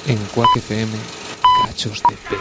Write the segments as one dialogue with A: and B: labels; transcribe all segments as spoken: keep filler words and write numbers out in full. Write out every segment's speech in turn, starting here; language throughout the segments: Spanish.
A: En Quack F M, cachos de pelis.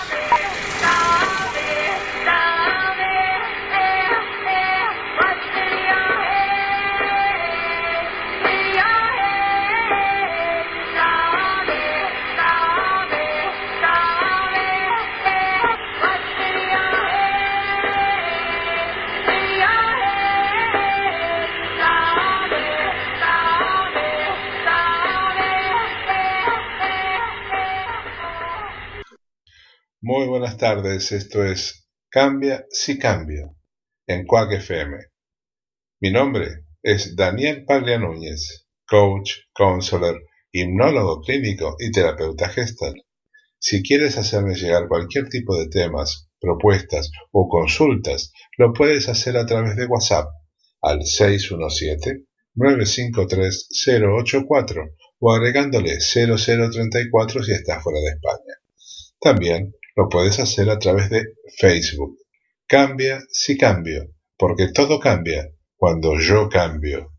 B: Muy buenas tardes, esto es Cambia si Cambio, en Quack F M. Mi nombre es Daniel Paglia Núñez, coach, counselor, hipnólogo clínico y terapeuta gestal. Si quieres hacerme llegar cualquier tipo de temas, propuestas o consultas, lo puedes hacer a través de WhatsApp al seis uno siete, nueve cinco tres, cero ocho cuatro o agregándole cero cero treinta y cuatro si estás fuera de España. También lo puedes hacer a través de Facebook. Cambia si cambio, porque todo cambia cuando yo cambio.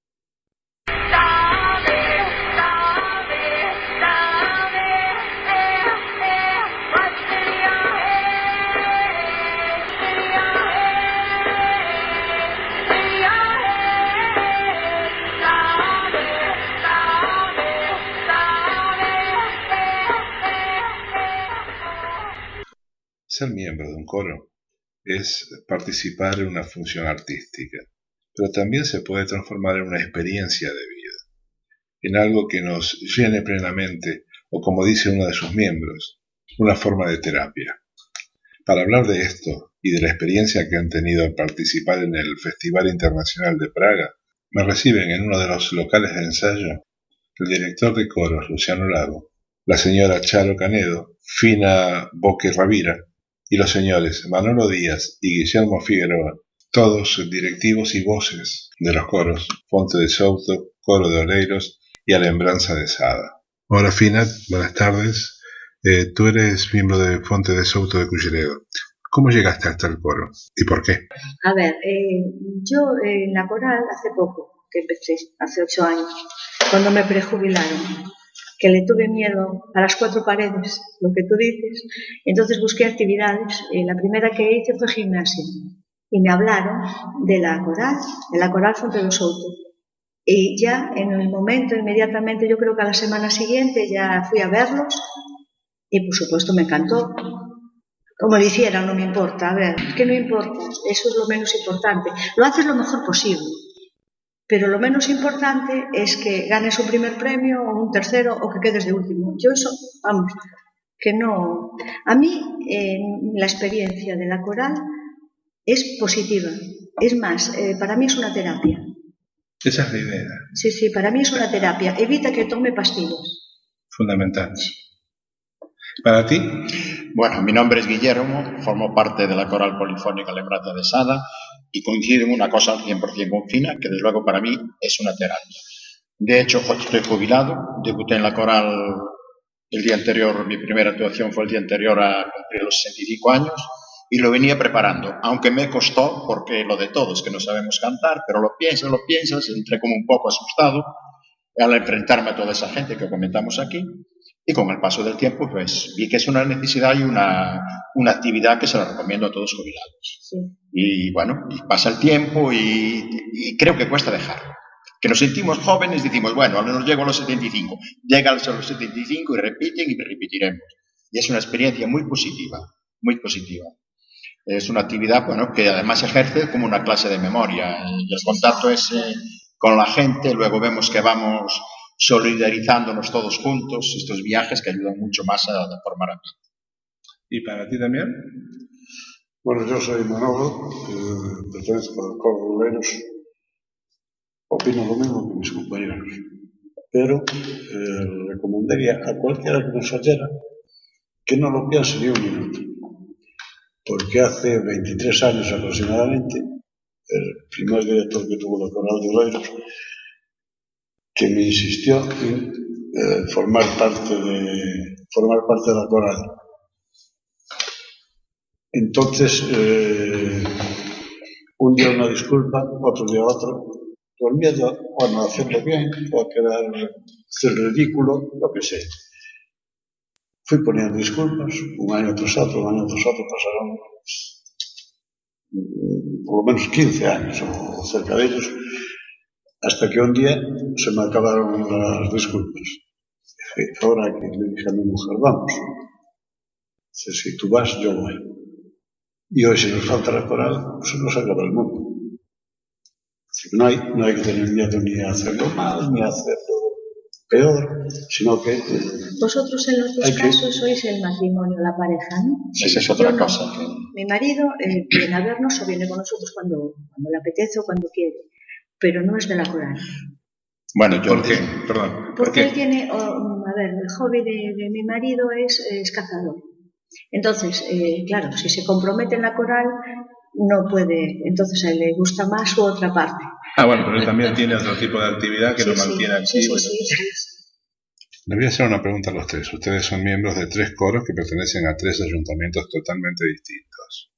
B: Ser miembro de un coro es participar en una función artística, pero también se puede transformar en una experiencia de vida, en algo que nos llene plenamente, o como dice uno de sus miembros, una forma de terapia. Para hablar de esto y de la experiencia que han tenido al participar en el Festival Internacional de Praga, me reciben en uno de los locales de ensayo el director de coros, Luciano Lago, la señora Charo Canedo, Fina Boque Ravira, y los señores Manolo Díaz y Guillermo Figueroa, todos directivos y voces de los coros Fonte de Souto, Coro de Oleiros y Alembranza de Sada. Hola Fina, buenas tardes. Eh, tú eres miembro de Fonte de Souto de Culleredo. ¿Cómo llegaste hasta el coro y por qué?
C: A ver, eh, yo en la coral hace poco que empecé, hace ocho años, cuando me prejubilaron, que le tuve miedo a las cuatro paredes, lo que tú dices. Entonces busqué actividades. Eh, la primera que hice fue gimnasia y me hablaron de la coral, de la coral Fonte de Souto. Y ya en el momento, inmediatamente, yo creo que a la semana siguiente ya fui a verlos y por supuesto me encantó. Como lo hicieran, no me importa. A ver, ¿qué no importa? Eso es lo menos importante. Lo haces lo mejor posible. Pero lo menos importante es que ganes un primer premio o un tercero o que quedes de último. Yo eso, vamos, que no... A mí eh, la experiencia de la coral es positiva. Es más, eh, para mí es una terapia.
B: Esa es la idea.
C: Sí, sí, para mí es una terapia. Evita que tome pastillas.
B: Fundamental. ¿Para ti?
D: Bueno, mi nombre es Guillermo, formo parte de la Coral Polifónica Alembranza de Sada y coincido en una cosa al cien por ciento con Fina, que desde luego para mí es una terapia. De hecho, estoy jubilado, debuté en la coral el día anterior, mi primera actuación fue el día anterior a cumplir los sesenta y cinco años y lo venía preparando, aunque me costó, porque lo de todos que no sabemos cantar, pero lo piensas, lo piensas, entré como un poco asustado al enfrentarme a toda esa gente que comentamos aquí. Y con el paso del tiempo, pues vi que es una necesidad y una, una actividad que se la recomiendo a todos los jubilados.
C: Sí.
D: Y bueno, y pasa el tiempo y, y creo que cuesta dejarlo. Que nos sentimos jóvenes, decimos, bueno, ahora nos llego a los setenta y cinco. Llega a los setenta y cinco y repiten y repetiremos. Y es una experiencia muy positiva, muy positiva. Es una actividad, bueno, que además ejerce como una clase de memoria. Y el contacto ese con la gente, luego vemos que vamos solidarizándonos todos juntos, estos viajes que ayudan mucho más a, a formar ambiente.
B: ¿Y para ti también?
E: Bueno, yo soy Manolo, eh, pertenezco al Coro de Oleiros. Opino lo mismo que mis compañeros, pero eh, recomendaría a cualquiera que nos oyera que no lo piense ni un minuto, porque hace veintitrés años aproximadamente, el primer director que tuvo la Coral de Oleiros, que me insistió en eh, formar parte de formar parte de la coral. Entonces, eh, un día una disculpa, otro día otro, por miedo, bueno, a hacerlo bien, o a quedar, hacer ridículo, lo que sea. fui poniendo disculpas, un año tras outro, un año tras outro, pasaron por lo menos quince años o cerca de ellos, hasta que un día se me acabaron las disculpas. Y ahora que le dije a mi mujer, vamos, dice, si tú vas, yo voy. Y hoy si nos falta la coral, se nos acaba el mundo. Así que no hay, no hay que tener miedo ni a hacerlo mal, ni a hacerlo peor, sino que... Eh,
C: Vosotros en los dos casos que... sois el matrimonio, la pareja, ¿no?
D: Sí, esa es otra
C: Yo
D: cosa.
C: No.
D: Que...
C: Mi marido eh, viene a vernos o viene con nosotros cuando, cuando le apetece o cuando quiere, pero no es de la coral.
D: Bueno, yo...
B: ¿Por qué? Perdón.
C: Porque
B: ¿por qué?
C: él tiene, oh, a ver, el hobby de, de mi marido es, es cazador. Entonces, eh, claro, si se compromete en la coral, no puede, entonces a él le gusta más su otra parte.
B: Ah, bueno, pero él también tiene otro tipo de actividad que
C: sí,
B: lo
C: sí,
B: mantiene
C: sí,
B: activo.
C: Sí, sí, sí, sí.
B: Le voy a hacer una pregunta a los tres. Ustedes son miembros de tres coros que pertenecen a tres ayuntamientos totalmente distintos.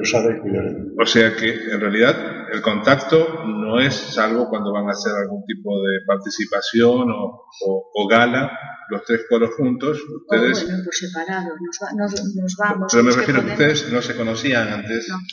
B: O sea que, en realidad, el contacto no es salvo cuando van a hacer algún tipo de participación o, o, o gala, los tres coros juntos. Ustedes...
C: O bueno, por separado, nos, va, nos, nos vamos.
B: Pero me refiero
C: que
B: a que ustedes no se conocían antes.
C: No.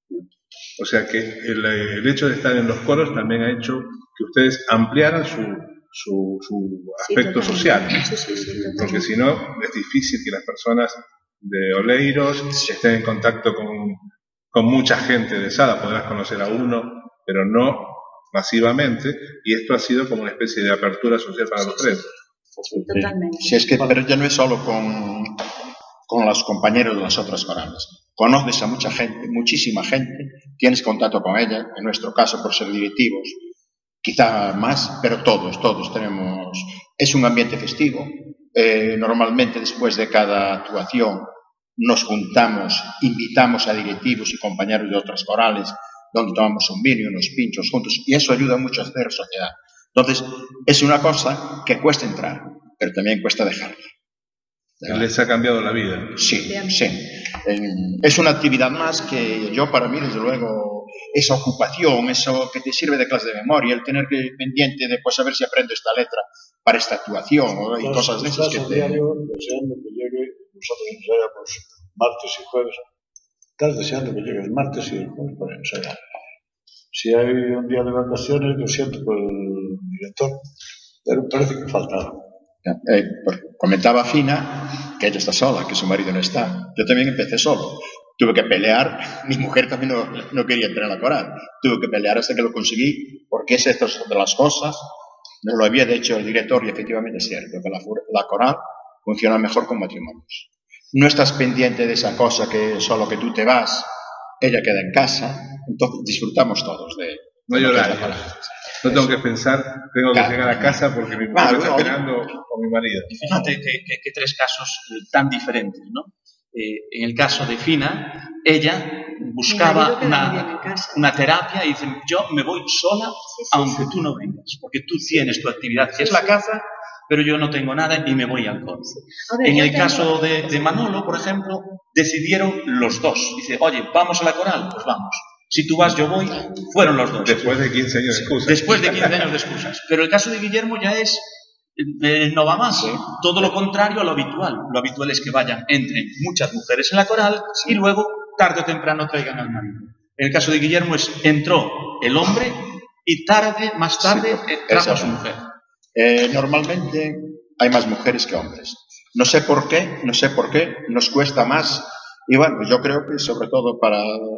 B: O sea que el, el hecho de estar en los coros también ha hecho que ustedes ampliaran su... su, su aspecto sí, social,
C: sí, sí, sí,
B: porque si no es difícil que las personas de Oleiros estén en contacto con, con mucha gente de Sada. Podrás conocer a uno, pero no masivamente, y esto ha sido como una especie de apertura social para
C: sí,
B: los tres.
C: Sí, totalmente.
D: Sí, es que, pero ya no es solo con, con los compañeros de las otras corales. Conoces a mucha gente, muchísima gente, tienes contacto con ella, en nuestro caso por ser directivos, quizá más, pero todos, todos tenemos... Es un ambiente festivo. Eh, normalmente después de cada actuación nos juntamos, invitamos a directivos y compañeros de otras corales donde tomamos un vino y unos pinchos juntos, y eso ayuda mucho a hacer sociedad. Entonces, es una cosa que cuesta entrar, pero también cuesta dejarla.
B: ¿Les ha cambiado la vida?
D: Sí, sí. Eh, es una actividad más que yo, para mí, desde luego, esa ocupación, eso que te sirve de clase de memoria, el tener que ir pendiente de, pues, a ver si aprendo esta letra para esta actuación, ¿no? Y cosas de esas que te...
E: Diario, deseando que llegue, nosotros ensayamos martes y jueves, estás deseando que llegue el martes y el jueves para ensayar. Si hay un día de vacaciones, lo siento por el director, pero parece que falta algo.
D: Eh, comentaba Fina que ella está sola, que su marido no está. Yo también empecé solo. Tuve que pelear. Mi mujer también no, no quería entrar a la coral. Tuve que pelear hasta que lo conseguí, porque es esto de las cosas. No lo había hecho el director y efectivamente es cierto que la, la coral funciona mejor con matrimonios. No estás pendiente de esa cosa que solo que tú te vas, ella queda en casa. Entonces disfrutamos todos de...
B: No llorar. No tengo que pensar, tengo que claro. llegar a casa porque mi mujer claro, está esperando con mi marido.
F: Y fíjate que, que, que tres casos tan diferentes, ¿no? Eh, en el caso de Fina, ella buscaba una, una terapia y dice, yo me voy sola sí, sí, aunque sí. tú no vengas, porque tú tienes tu actividad, que sí, es la caza, pero yo no tengo nada y me voy al coro. Ver, en el tengo... caso de, de Manolo, por ejemplo, decidieron los dos. Dice, oye, ¿vamos a la coral? Pues vamos. Si tú vas, yo voy, fueron los dos.
B: Después de quince años de excusas.
F: Después de quince años de excusas. Pero el caso de Guillermo ya es, eh, no va más, ¿eh? Todo lo contrario a lo habitual. Lo habitual es que vayan, entren muchas mujeres en la coral y luego, tarde o temprano, traigan al marido. En el caso de Guillermo es, entró el hombre y tarde, más tarde, sí, trajo a su mujer.
D: Eh, normalmente hay más mujeres que hombres. No sé por qué, no sé por qué, nos cuesta más. Y bueno, yo creo que sobre todo para...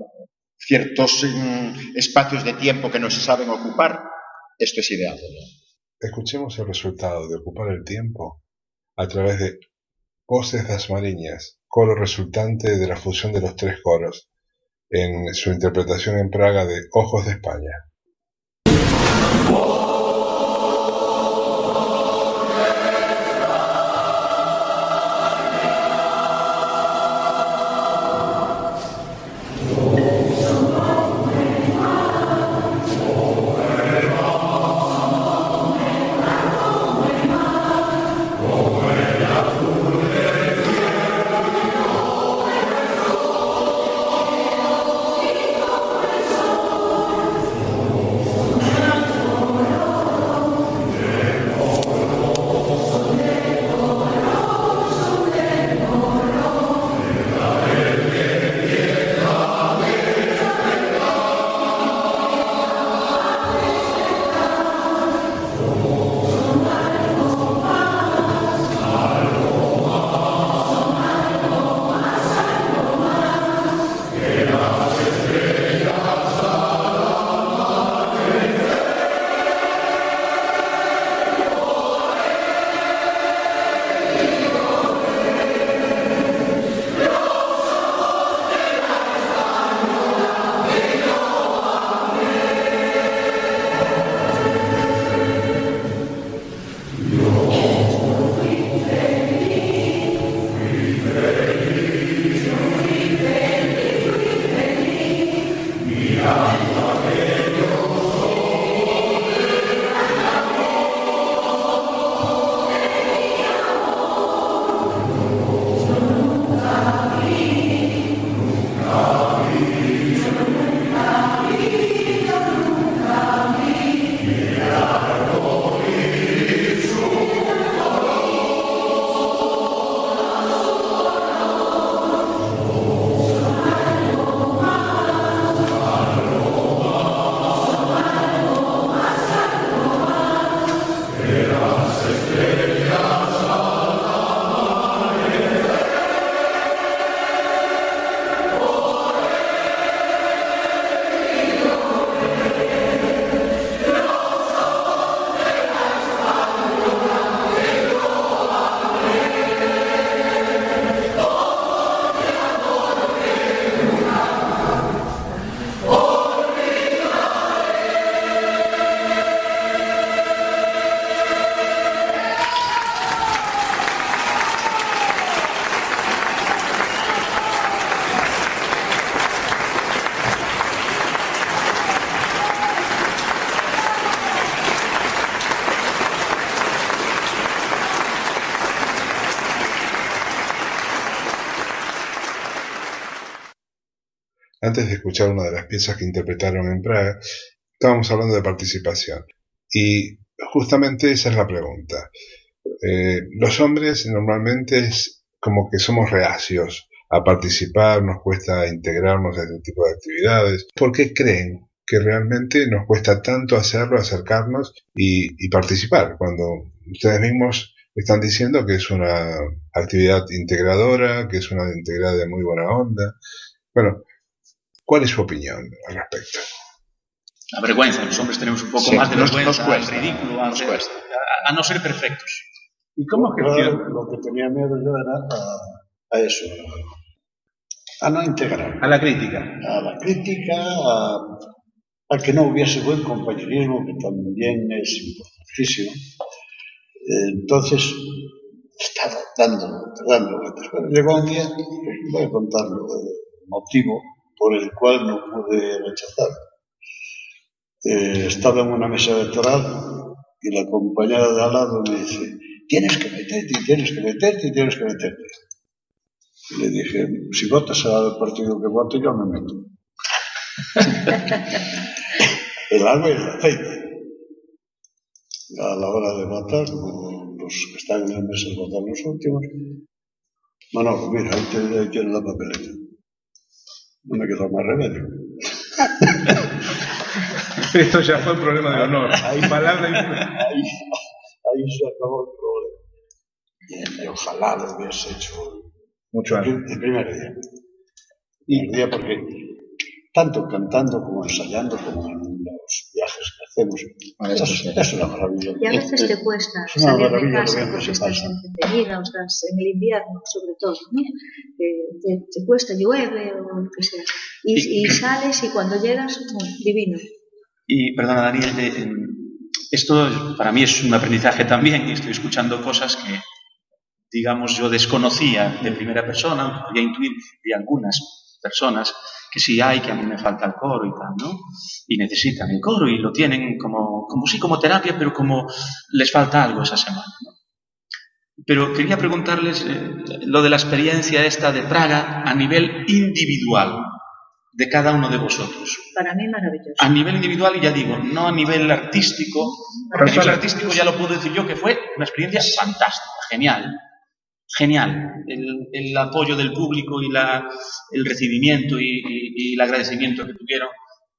D: ciertos um, espacios de tiempo que no se saben ocupar, esto es ideal.
B: Escuchemos el resultado de ocupar el tiempo a través de Voces das Mariñas, coro resultante de la fusión de los tres coros, en su interpretación en Praga de Ojos de España. antes de escuchar una de las piezas que interpretaron en Praga, estábamos hablando de participación. Y justamente esa es la pregunta. Eh, los hombres normalmente es como que somos reacios a participar, nos cuesta integrarnos a este tipo de actividades. ¿Por qué creen que realmente nos cuesta tanto hacerlo, acercarnos y, y participar? Cuando ustedes mismos están diciendo que es una actividad integradora, que es una actividad de muy buena onda. Bueno, ¿cuál es su opinión al respecto?
F: La vergüenza, los hombres tenemos un poco
D: sí,
F: más de
D: nos,
F: vergüenza,
D: nos cuesta,
F: al ridículo,
D: nos
F: a,
D: cuesta.
F: A, a no ser perfectos.
E: ¿Y cómo gestiona? Lo que tenía miedo yo era a, a eso, a, a no integrar.
F: A la crítica.
E: A la crítica, a, a que no hubiese buen compañerismo, que también es importantísimo. Entonces, estaba dando, dando vueltas. Pero llegó un día, voy a contarlo, el motivo por el cual no pude rechazar. Eh, estaba en una mesa electoral y la compañera de al lado me dice: tienes que meterte, tienes que meterte, tienes que meterte. Y le dije: si votas al partido que vote, yo me meto. El agua y el aceite. A la hora de votar, como los que están en la mesa votan los últimos, Manolo, mira, ahí, te, ahí tienes la papeleta. No me quedó más remedio.
A: Esto ya fue un problema de honor.
E: Ahí, palabra y... ahí, ahí se acabó el problema. Y ojalá lo hubiese hecho
A: mucho antes.
E: El primer día. Y el día porque tanto cantando como ensayando como en los viajes que hacemos, bueno, eso, es, eso es una maravilla.
C: Y a veces te cuesta salir de casa porque estás entretenida, o estás en el invierno sobre todo, ¿no? Eh, te, te cuesta, llueve o lo que sea. Y, y sales y cuando llegas, divino.
F: Y, perdona, Daniel, eh, esto para mí es un aprendizaje también y estoy escuchando cosas que, digamos, yo desconocía de primera persona, podía intuir de algunas personas que sí hay, que a mí me falta el coro y tal, ¿no? Y necesitan el coro y lo tienen como, como sí, como terapia, pero como les falta algo esa semana, ¿no? Pero quería preguntarles eh, lo de la experiencia esta de Praga a nivel individual de cada uno de vosotros.
C: Para mí maravilloso.
F: A nivel individual, y ya digo, no a nivel artístico. A nivel artístico ya lo puedo decir yo que fue una experiencia fantástica, genial. Genial. El, el apoyo del público y la, el recibimiento y, y, y el agradecimiento que tuvieron.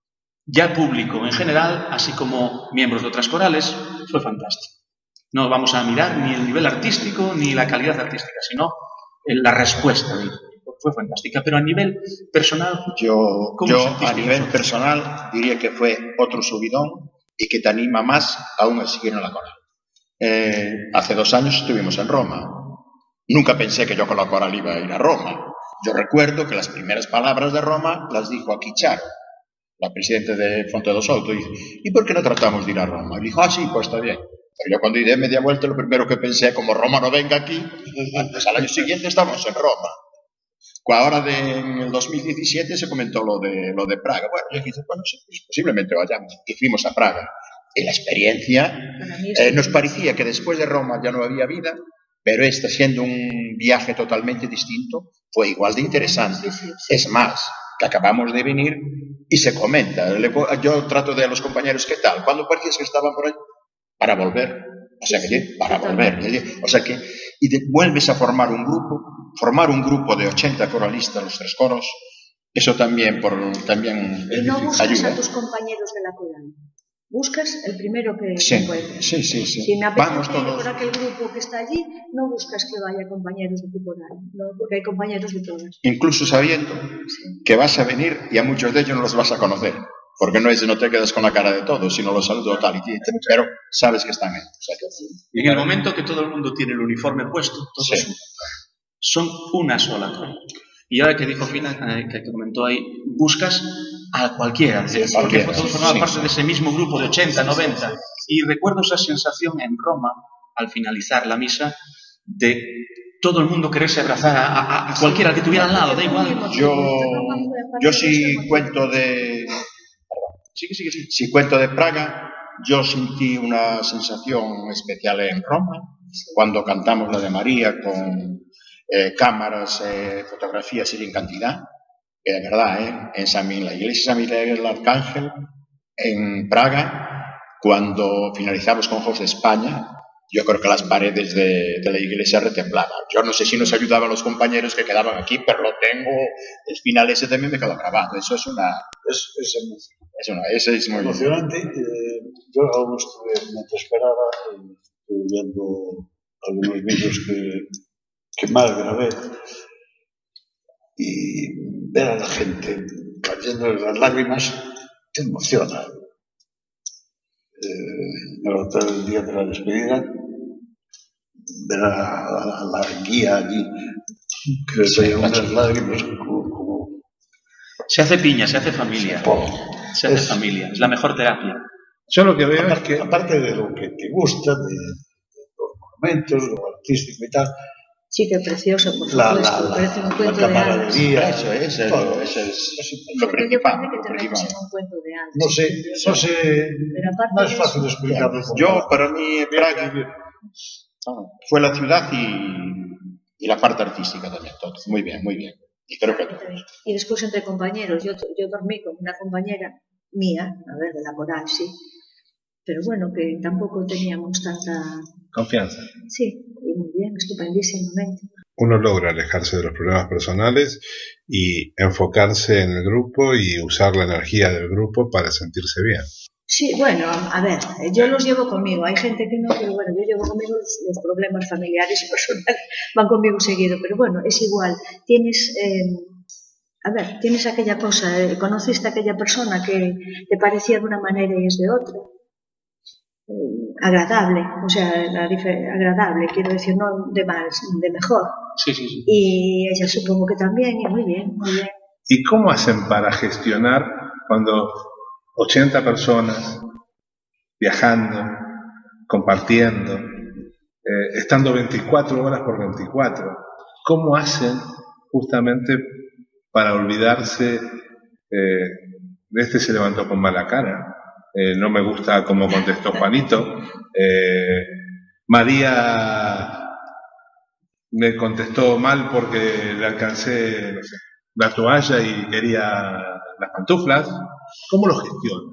F: Ya público en general, así como miembros de otras corales, fue fantástico. No vamos a mirar ni el nivel artístico ni la calidad artística, sino la respuesta del público. Fue fantástica, pero a nivel personal,
D: yo, yo a nivel vosotros? personal diría que fue otro subidón y que te anima más aún a seguir en la coral. Eh, hace dos años estuvimos en Roma. Nunca pensé que yo con la coral iba a ir a Roma. Yo recuerdo que las primeras palabras de Roma las dijo aquí Charo, la presidenta de Fonte do Souto, y dice: ¿y por qué no tratamos de ir a Roma? Y dijo: ah, sí, pues está bien. Pero yo cuando di de media vuelta, lo primero que pensé, como Roma no venga aquí, pues al año siguiente estamos en Roma. Ahora de, en el dos mil diecisiete se comentó lo de, lo de Praga. Bueno, yo dije, bueno, sí, pues posiblemente vayamos. Y fuimos a Praga. Y la experiencia eh, nos parecía que después de Roma ya no había vida, pero esta, siendo un viaje totalmente distinto, fue igual de interesante. Es más, que acabamos de venir y se comenta. Yo trato de a los compañeros, ¿qué tal? ¿Cuándo parecías que estaban por ahí? Para volver. O sea que, para volver. O sea que, y de, vuelves a formar un grupo, formar un grupo de ochenta coralistas, los tres coros, eso también, por, también
C: y no buscas
D: ayuda.
C: A tus compañeros de la coral. Buscas el primero que
D: sí,
C: encuentres.
D: Sí, sí, sí.
C: Si me apetece
D: Vamos todos.
C: por aquel grupo que está allí, no buscas que vaya compañeros de tu coral, no, porque hay compañeros de todas.
D: Incluso sabiendo sí. que vas a venir y a muchos de ellos no los vas a conocer. Porque no es no te quedas con la cara de todos, sino los saludo tal y tal, pero sabes que están ahí. O sea, que...
F: Y en el momento que todo el mundo tiene el uniforme puesto, todos sí. son una sola cosa. Y ahora que dijo Fina, eh, que, que comentó ahí, buscas a cualquiera, sí, sí, porque todos formaban sí. parte de ese mismo grupo de ochenta, noventa. Y recuerdo esa sensación en Roma, al finalizar la misa, de todo el mundo quererse abrazar a, a, a cualquiera que tuviera al lado, da igual.
D: Yo, yo sí cuento de... Sí, sí, sí. Si cuento de Praga, yo sentí una sensación especial en Roma, cuando cantamos la de María con eh, cámaras, eh, fotografías y en cantidad. que de verdad, ¿eh? En, San, en la iglesia de San Miguel del Arcángel, en Praga, cuando finalizamos con Ojos de España, yo creo que las paredes de, de la iglesia retemblaban. Yo no sé si nos ayudaban los compañeros que quedaban aquí, pero lo tengo, el final ese también me quedó grabado. Eso es una...
E: Es, es emocionante.
D: Es una, ese es muy
E: emocionante. Eh, yo aún estuve, mientras esperaba, eh, estuve viendo algunos vídeos que, que mal grabé, y ver a la gente cayendo en las lágrimas te emociona. Eh, en el hotel el día de la despedida, ver a la, a la guía allí que sí, veía unas lágrimas como, como...
F: Se hace piña, se hace familia. Se hace
E: es,
F: familia, es la mejor terapia.
A: Yo lo que veo
E: aparte,
A: es que...
E: Aparte de lo que te gusta, de, de los monumentos, lo artístico y tal...
C: Sí, que precioso, por
E: la,
C: supuesto,
E: la,
C: parece un
E: la,
C: cuento
E: la
C: de hadas.
D: Eso es, eso, eso es, es
C: lo que yo parece que te metes en un cuento de hadas.
E: No sé, no sé, no es fácil de explicarlo.
D: Yo, para mí, Praga fue la ciudad y, y la parte artística también, todo. Muy bien, muy bien. Y creo que todo.
C: Y después entre compañeros, yo, yo dormí con una compañera mía, a ver, de la coral, sí, pero bueno, que tampoco teníamos tanta...
A: Confianza.
C: Sí, y muy bien, estupendísimamente.
B: Uno logra alejarse de los problemas personales y enfocarse en el grupo y usar la energía del grupo para sentirse bien.
C: Sí, bueno, a ver, yo los llevo conmigo. Hay gente que no, pero bueno, yo llevo conmigo los, los problemas familiares y personales, van conmigo seguido, pero bueno, es igual. Tienes, eh, a ver, tienes aquella cosa, eh, conociste a aquella persona que te parecía de una manera y es de otra. Eh, agradable, o sea, la agradable, quiero decir, no de más, de mejor.
F: Sí, sí, sí.
C: Y ella supongo que también, y muy bien, muy bien.
A: ¿Y cómo hacen para gestionar cuando ochenta personas viajando, compartiendo, eh, estando veinticuatro horas por veinticuatro? ¿Cómo hacen justamente para olvidarse eh, de este se levantó con mala cara? Eh, no me gusta cómo contestó Juanito. Eh, María me contestó mal porque le alcancé, no sé, la toalla y quería las pantuflas. ¿Cómo lo gestiona?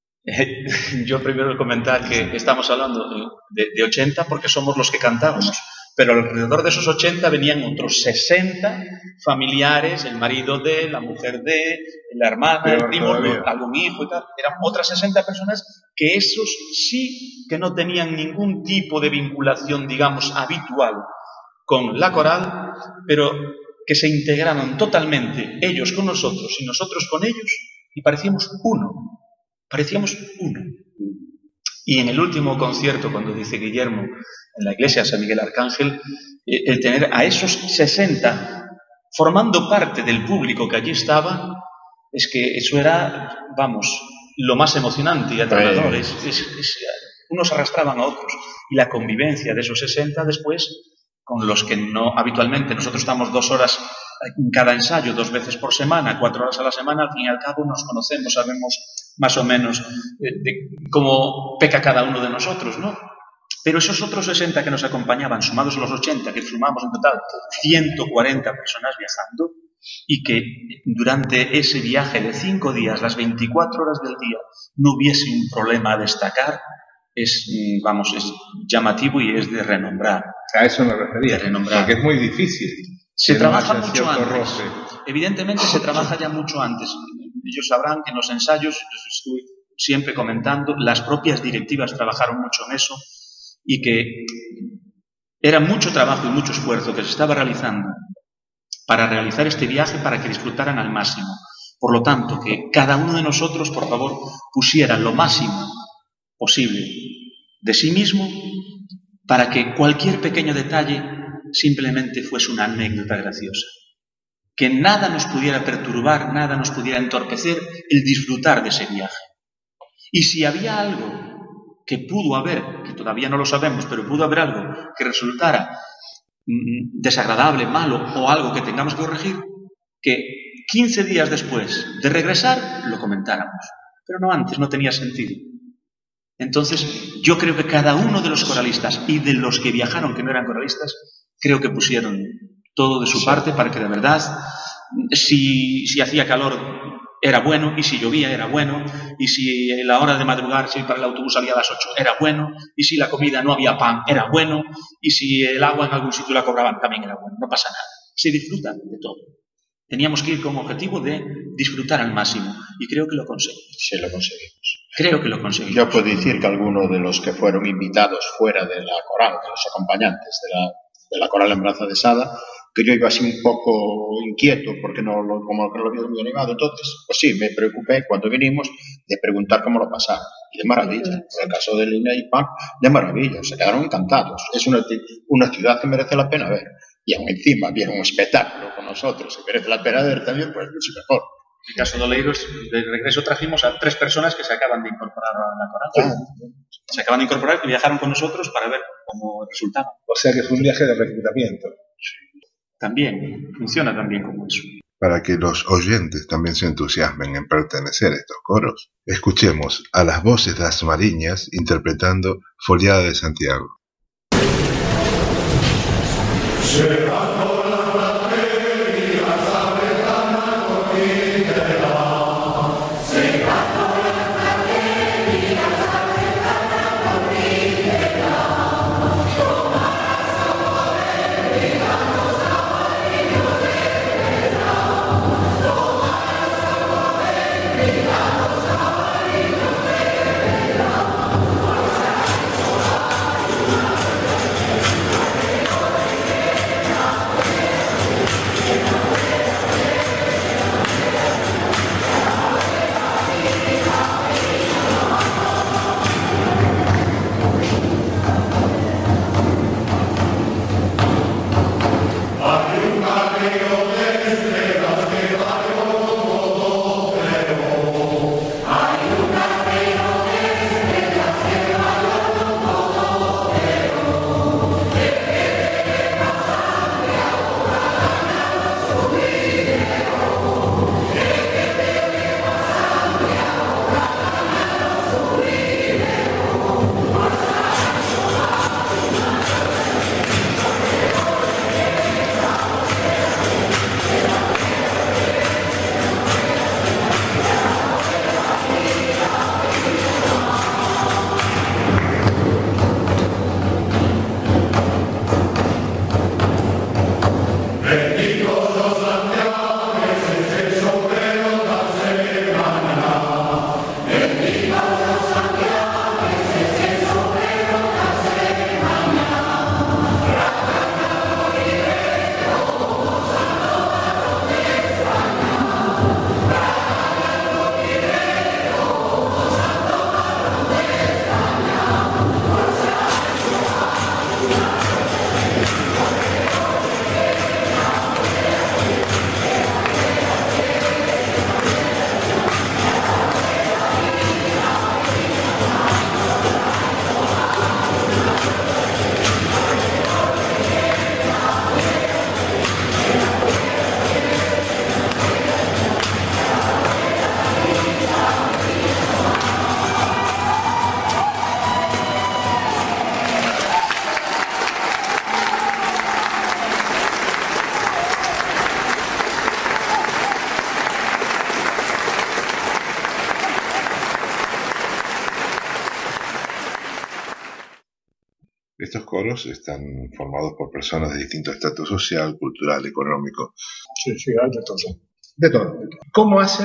F: Eh, yo primero comentar que estamos hablando de, de ochenta porque somos los que cantábamos, pero alrededor de esos ochenta venían otros sesenta familiares, el marido de, la mujer de, la hermana, Peor el primo, todavía. algún hijo y tal. Eran otras sesenta personas que esos sí que no tenían ningún tipo de vinculación, digamos, habitual con la coral, pero que se integraron totalmente ellos con nosotros y nosotros con ellos y parecíamos uno, parecíamos uno. Y en el último concierto, cuando dice Guillermo, en la iglesia de San Miguel Arcángel, eh, el tener a esos sesenta formando parte del público que allí estaba, es que eso era, vamos, lo más emocionante y aterrador. Es, es, es, unos arrastraban a otros. Y la convivencia de esos sesenta después, con los que no habitualmente, nosotros estamos dos horas en cada ensayo, dos veces por semana, cuatro horas a la semana, al fin y al cabo nos conocemos, sabemos más o menos eh, de cómo peca cada uno de nosotros, ¿no? Pero esos otros sesenta que nos acompañaban, sumados a los ochenta, que sumamos en total ciento cuarenta personas viajando, y que durante ese viaje de cinco días, las veinticuatro horas del día, no hubiese un problema a destacar, es, vamos, es llamativo y es de renombrar.
A: A eso me refería,
F: de renombrar.
A: Porque es muy difícil.
F: Se trabaja mucho antes. Roce. Evidentemente se trabaja ya mucho antes. Ellos sabrán que en los ensayos, estoy siempre comentando, las propias directivas trabajaron mucho en eso y que era mucho trabajo y mucho esfuerzo que se estaba realizando para realizar este viaje para que disfrutaran al máximo. Por lo tanto, que cada uno de nosotros, por favor, pusiera lo máximo posible de sí mismo para que cualquier pequeño detalle simplemente fuese una anécdota graciosa. Que nada nos pudiera perturbar, nada nos pudiera entorpecer el disfrutar de ese viaje. Y si había algo que pudo haber, que todavía no lo sabemos, pero pudo haber algo que resultara mm, desagradable, malo o algo que tengamos que corregir, que quince días después de regresar lo comentáramos. Pero no antes, no tenía sentido. Entonces, yo creo que cada uno de los coralistas y de los que viajaron que no eran coralistas, creo que pusieron todo de su parte para que de verdad si, si hacía calor era bueno, y si llovía era bueno, y si la hora de madrugar, si para el autobús salía a las ocho, era bueno, y si la comida no había pan, era bueno, y si el agua en algún sitio la cobraban, también era bueno, no pasa nada. Se disfruta de todo. Teníamos que ir con objetivo de disfrutar al máximo, y creo que lo conseguimos.
D: Sí, lo conseguimos.
F: Creo que lo conseguimos.
D: Yo puedo decir que algunos de los que fueron invitados fuera de la coral, de los acompañantes de la, de la coral Lembranza de Sada, que yo iba así un poco inquieto porque no lo, como que lo había muy animado, entonces pues sí, me preocupé cuando vinimos de preguntar cómo lo pasaron, y de maravilla. En el caso de Lina y Pac, de maravilla, se quedaron encantados. Es una, una ciudad que merece la pena ver, y aún encima vieron un espectáculo con nosotros y merece la pena ver también, pues mucho mejor.
F: En el caso de Oleiros, de regreso trajimos a tres personas que se acaban de incorporar a la coral. Ah. Se acaban de incorporar y viajaron con nosotros para ver cómo resultaba.
A: O sea que fue un viaje de reclutamiento.
F: También, funciona también como eso.
B: Para que los oyentes también se entusiasmen en pertenecer a estos coros, escuchemos a las voces de las Mariñas interpretando Foliada de Santiago. Estos coros están formados por personas de distinto estatus social, cultural, económico.
E: Sí, sí, hay de todo.
A: De todo. ¿Cómo hacen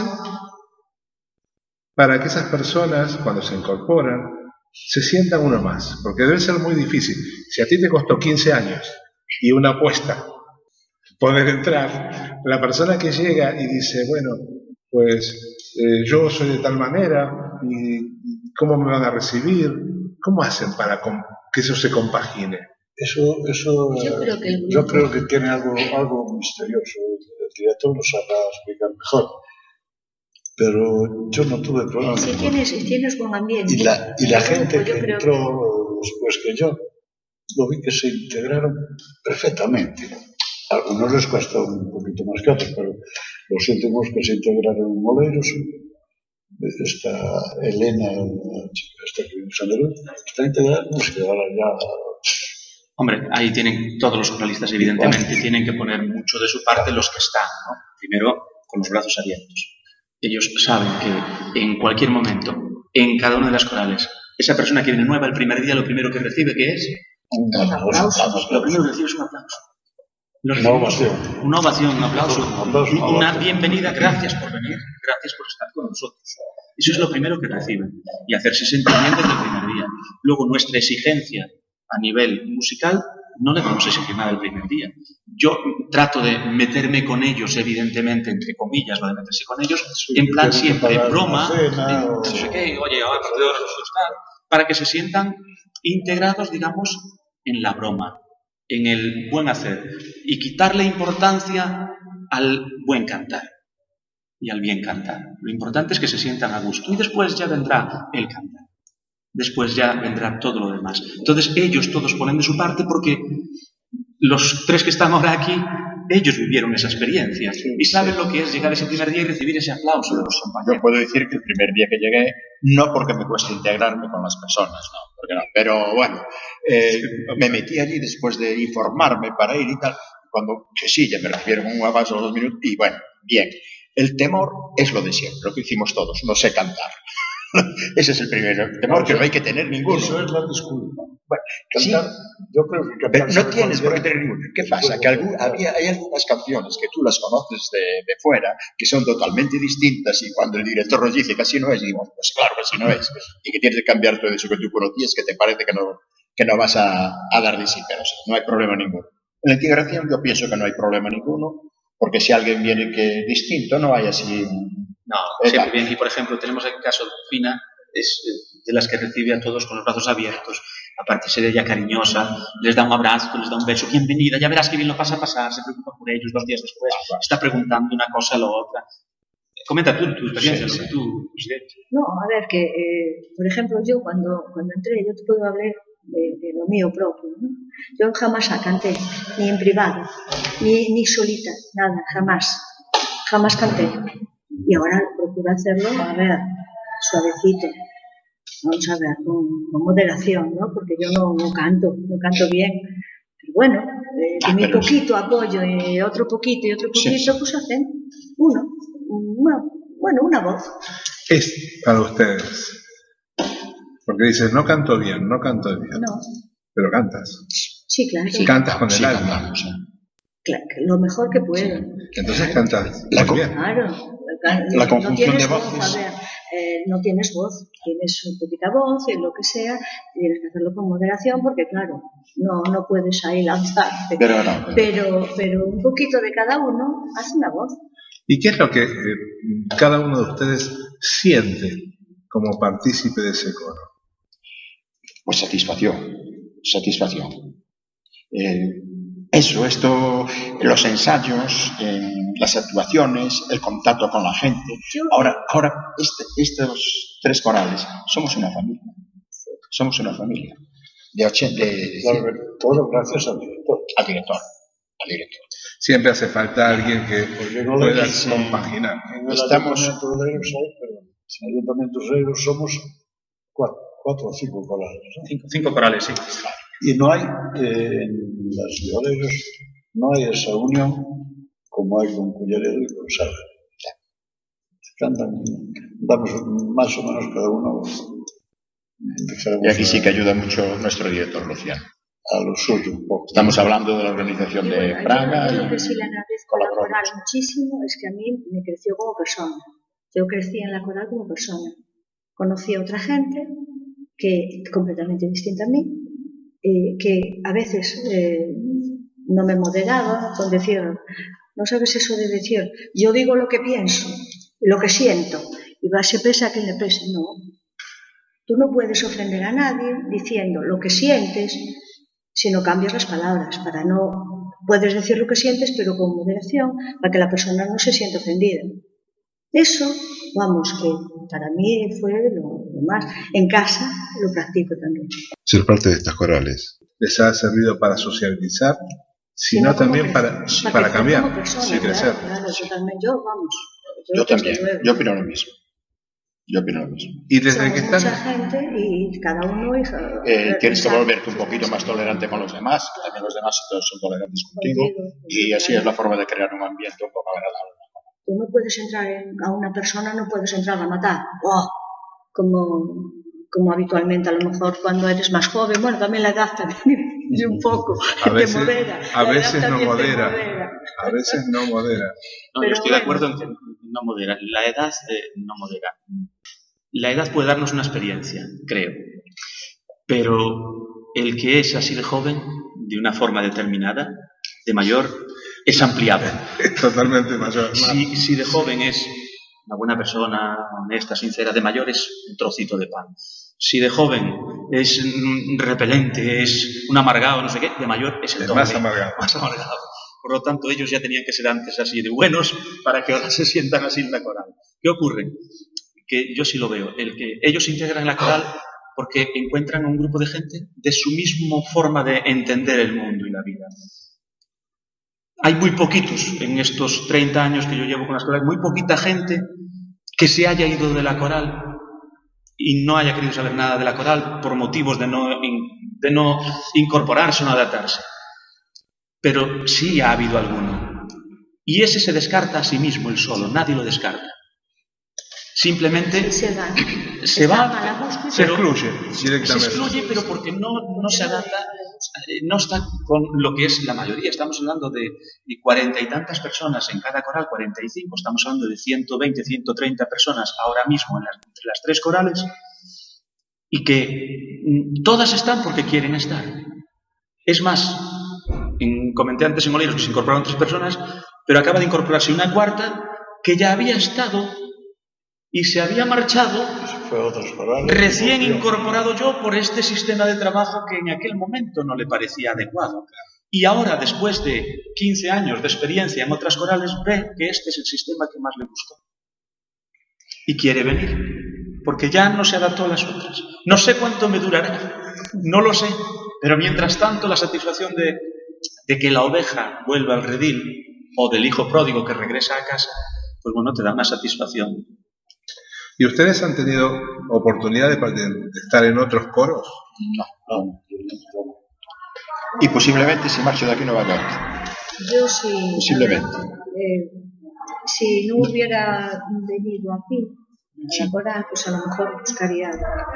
A: para que esas personas, cuando se incorporan, se sientan uno más? Porque debe ser muy difícil. Si a ti te costó quince años y una apuesta poder entrar, la persona que llega y dice, bueno, pues eh, yo soy de tal manera, y ¿cómo me van a recibir? ¿Cómo hacen para que eso se compagine?
E: Eso, eso
C: yo, creo que,
E: yo creo que tiene algo, algo misterioso. El director lo sabrá explicar mejor. Pero yo no tuve problemas.
C: Sí, tienes, tienes buen ambiente.
E: Y la, y la gente que entró que... después que yo, lo vi que se integraron perfectamente. A algunos les cuesta un poquito más que a otros, pero los últimos que se integraron en Oleiros, esta Elena, esta que está integrada, no sé, ahora ya
F: Hombre, ahí tienen todos los coralistas, evidentemente, tienen que poner mucho de su parte los que están, ¿no? Primero, con los brazos abiertos. Ellos saben que en cualquier momento, en cada una de las corales, esa persona que viene nueva el primer día, lo primero que recibe, ¿qué es?
C: Un aplauso.
F: Lo primero que recibe es un aplauso.
E: Una ovación.
F: Una ovación, un aplauso. Una bienvenida, gracias por venir, gracias por estar con nosotros. Eso es lo primero que reciben. Y hacerse sentir bien desde el primer día. Luego, nuestra exigencia a nivel musical no le vamos a exigir nada el primer día. Yo trato de meterme con ellos, evidentemente, entre comillas, lo de meterse con ellos, en plan siempre, broma, de, no sé qué, oye, a partir de ahora nosotros tal, para que se sientan integrados, digamos, en la broma, en el buen hacer, y quitarle importancia al buen cantar y al bien cantar. Lo importante es que se sientan a gusto, y después ya vendrá el cantar. Después ya vendrá todo lo demás. Entonces ellos todos ponen de su parte porque los tres que están ahora aquí, ellos vivieron esa experiencia y saben lo que es llegar ese primer día y recibir ese aplauso de los compañeros.
D: Yo puedo decir que el primer día que llegué, no porque me cueste integrarme con las personas, no, porque no, pero bueno, eh, me metí allí después de informarme para ir y tal, cuando, que sí, ya me recibieron un aplauso a los dos minutos y bueno, bien. El temor es lo de siempre, lo que hicimos todos, no sé cantar. Ese es el primer temor, no, que no hay que tener ninguno.
E: Eso es la disculpa.
D: Bueno,
E: cantar,
D: sí,
E: yo creo que cantar.
D: Pero no tienes por qué tener ninguno. ¿Qué pasa? Que algún, había, hay algunas canciones que tú las conoces de, de fuera, que son totalmente distintas, y cuando el director nos dice que así no es, digamos, pues claro que así no es, y que tienes que cambiar todo eso que tú conocías, que te parece que no, que no vas a, a dar de sí, pero sí, no hay problema ninguno. En la integración yo pienso que no hay problema ninguno, porque si alguien viene que es distinto, no hay así...
F: No, siempre bien. Y por ejemplo, tenemos el caso de Fina, es de las que recibe a todos con los brazos abiertos. Aparte, ser ella cariñosa, les da un abrazo, les da un beso. Bienvenida, ya verás que bien lo pasa a pasar. Se preocupa por ellos dos días después. Está preguntando una cosa a la otra. Comenta tú tu experiencia, sí, sí. Tú,
C: no, a ver, que eh, por ejemplo, yo cuando, cuando entré, yo te puedo hablar de, de lo mío propio, ¿no? Yo jamás canté, ni en privado, ni, ni solita, nada, jamás. Jamás canté. Y ahora procuro hacerlo, a ver, suavecito, vamos a ver, con, con moderación, ¿no? Porque yo no, no canto, no canto bien. Pero bueno, eh, de mi poquito apoyo y otro poquito y otro poquito, sí, pues hacen uno, una, bueno, una voz.
A: Es para ustedes. Porque dices, no canto bien, no canto bien.
C: No.
A: Pero cantas.
C: Sí, claro.
A: Sí, cantas con el
D: sí,
A: alma.
D: Cantamos, ¿sí?
C: Claro, lo mejor que puedo.
A: Sí. Entonces cantas
D: la
A: bien.
C: Claro.
D: La conjunción
C: no
D: de
C: voz,
D: voces.
C: A ver, eh, no tienes voz, tienes un poquita voz y lo que sea, tienes que hacerlo con moderación porque, claro, no, no puedes ahí lanzarte.
D: Pero, no,
C: pero, pero un poquito de cada uno hace una voz.
A: ¿Y qué es lo que eh, cada uno de ustedes siente como partícipe de ese coro?
D: Pues satisfacción, satisfacción. Eh, Eso, esto, los ensayos, eh, las actuaciones, el contacto con la gente. Ahora, ahora este, estos tres corales, somos una familia. Somos una familia. De ochenta. De,
E: claro, todo gracias al director.
D: Al director. Al director.
A: Siempre hace falta alguien que no pueda
E: dice,
A: compaginar.
E: En el
D: Estamos.
E: Ayuntamiento de Oleiros hay, perdón, en el Ayuntamiento de Oleiros somos cuatro, cuatro o cinco corales. ¿No?
F: Cinco, cinco corales, sí.
E: Y no hay, eh, en las de Oleiros, no hay esa unión como hay con Culleredo y con Sala. Cantan, damos más o menos cada uno.
D: Y aquí sí que ayuda mucho nuestro director Luciano.
E: A lo suyo un poco.
D: Estamos hablando de la organización de
C: bueno,
D: Praga.
C: Yo lo que sí le agradezco a la coral muchísimo es que a mí me creció como persona. Yo crecí en la coral como persona. Conocí a otra gente que completamente distinta a mí. Eh, que a veces eh, no me moderaba con decir, no sabes eso de decir, yo digo lo que pienso, lo que siento, y va, se pesa a quien le pese. No, tú no puedes ofender a nadie diciendo lo que sientes si no cambias las palabras, para no, puedes decir lo que sientes pero con moderación, para que la persona no se sienta ofendida. Eso, vamos, que para mí fue lo, lo más. En casa lo practico también.
B: Ser parte de estas corales
A: les ha servido para socializar, sino no también para, para, para cambiar,
C: persona,
A: sí, crecer.
C: Claro, claro, yo también, yo, vamos.
D: Yo, yo también, yo opino lo mismo. Yo opino lo mismo.
A: Y desde
C: Somos
A: que están...
C: mucha gente y cada uno... Hija,
D: eh, tienes que volverte un poquito más tolerante con los demás, también los demás todos son tolerantes contigo, y así es la forma de crear un ambiente un poco agradable.
C: Tú no puedes entrar en, a una persona, no puedes entrar a matar, ¡oh! como, como habitualmente a lo mejor cuando eres más joven. Bueno, también la edad también es un poco,
A: a veces,
C: te modera.
A: A veces no modera.
C: modera.
A: A veces no modera.
F: No, yo estoy bueno. de acuerdo en que no modera. La edad eh, no modera. La edad puede darnos una experiencia, creo. Pero el que es así de joven, de una forma determinada, de mayor, es ampliable.
A: Es totalmente mayor.
F: Si, si de joven es una buena persona, honesta, sincera, de mayor es un trocito de pan. Si de joven es repelente, es un amargado, no sé qué, de mayor es el
A: es
F: doble.
A: Más amargado.
F: Más amargado. Por lo tanto, ellos ya tenían que ser antes así de buenos para que ahora se sientan así en la coral. ¿Qué ocurre? Que yo sí lo veo. El que ellos se integran en la coral porque encuentran un grupo de gente de su misma forma de entender el mundo y la vida. Hay muy poquitos en estos treinta años que yo llevo con las corales, muy poquita gente que se haya ido de la coral y no haya querido saber nada de la coral por motivos de no, de no incorporarse o no adaptarse. Pero sí ha habido alguno. Y ese se descarta a sí mismo, el solo, nadie lo descarta. Simplemente
C: se va,
F: se, va,
A: se excluye directamente.
F: Se excluye, pero porque no, no se adapta, no está con lo que es la mayoría. Estamos hablando de cuarenta y tantas personas en cada coral, cuarenta y cinco. Estamos hablando de ciento veinte, ciento treinta personas ahora mismo en las, entre las tres corales y que todas están porque quieren estar. Es más, en, comenté antes en Oleiros que se incorporaron tres personas, pero acaba de incorporarse una cuarta que ya había estado y se había marchado recién incorporado yo por este sistema de trabajo que en aquel momento no le parecía adecuado. Y ahora, después de quince años de experiencia en otras corales, ve que este es el sistema que más le gustó. Y quiere venir, porque ya no se adaptó a las otras. No sé cuánto me durará, no lo sé, pero mientras tanto la satisfacción de, de que la oveja vuelva al redil o del hijo pródigo que regresa a casa, pues bueno, te da una satisfacción.
A: ¿Y ustedes han tenido oportunidad de, de estar en otros coros?
D: No, no. Y posiblemente si marcho de aquí no va a York.
C: Yo sí.
D: Posiblemente.
C: Eh, si no hubiera venido aquí, a la coral, pues a lo mejor buscaría.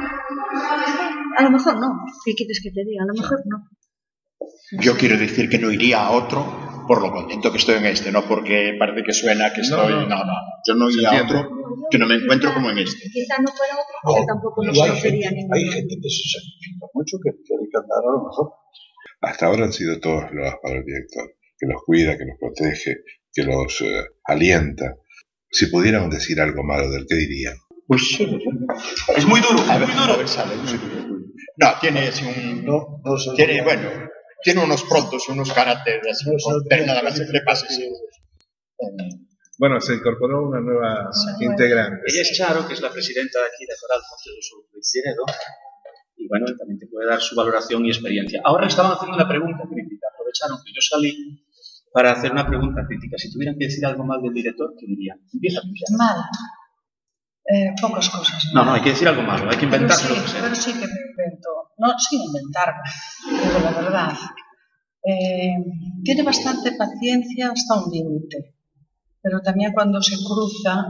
C: A lo mejor no. ¿Qué quieres que te diga? A lo mejor no.
D: Yo quiero decir que no iría a otro por lo contento que estoy en este, no porque parece que suena que estoy... No, no, no. Yo no iría a otro que no me encuentro como en este.
C: Quizá no fuera otro porque no, tampoco nos conocería ninguno.
E: Hay gente que se sacrifica mucho que quiere cantar a lo mejor.
B: Hasta ahora han sido todos los para el director, que los cuida, que los protege, que los eh, alienta. Si pudieran decir algo malo del, ¿qué dirían?
D: Pues sí.
F: Es muy duro,
D: a ver,
F: muy duro.
D: A ver, sale, muy duro. No, tiene así un... No, no sé, tiene, bueno... Tiene unos prontos y unos caracteres, así, no, pero nada más que le pase. Sí.
A: Bueno, se incorporó una nueva sí, integrante.
F: Ella es Charo, que es la presidenta de aquí de Coral José do Sul Pinedo, y bueno, también te puede dar su valoración y experiencia. Ahora estaban haciendo una pregunta crítica, aprovecharon que yo salí para hacer una pregunta crítica. Si tuvieran que decir algo mal del director, ¿qué dirían? Empieza tú ya.
G: Mal. Eh, pocas cosas.
F: No, no, hay que decir algo malo, hay que inventarse
G: pero sí,
F: lo que sea.
G: Pero sí que me invento. No, sin inventarme, pero la verdad. Eh, tiene bastante paciencia hasta un límite, pero también cuando se cruza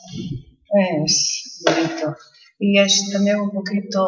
G: es bonito. Y es también un poquito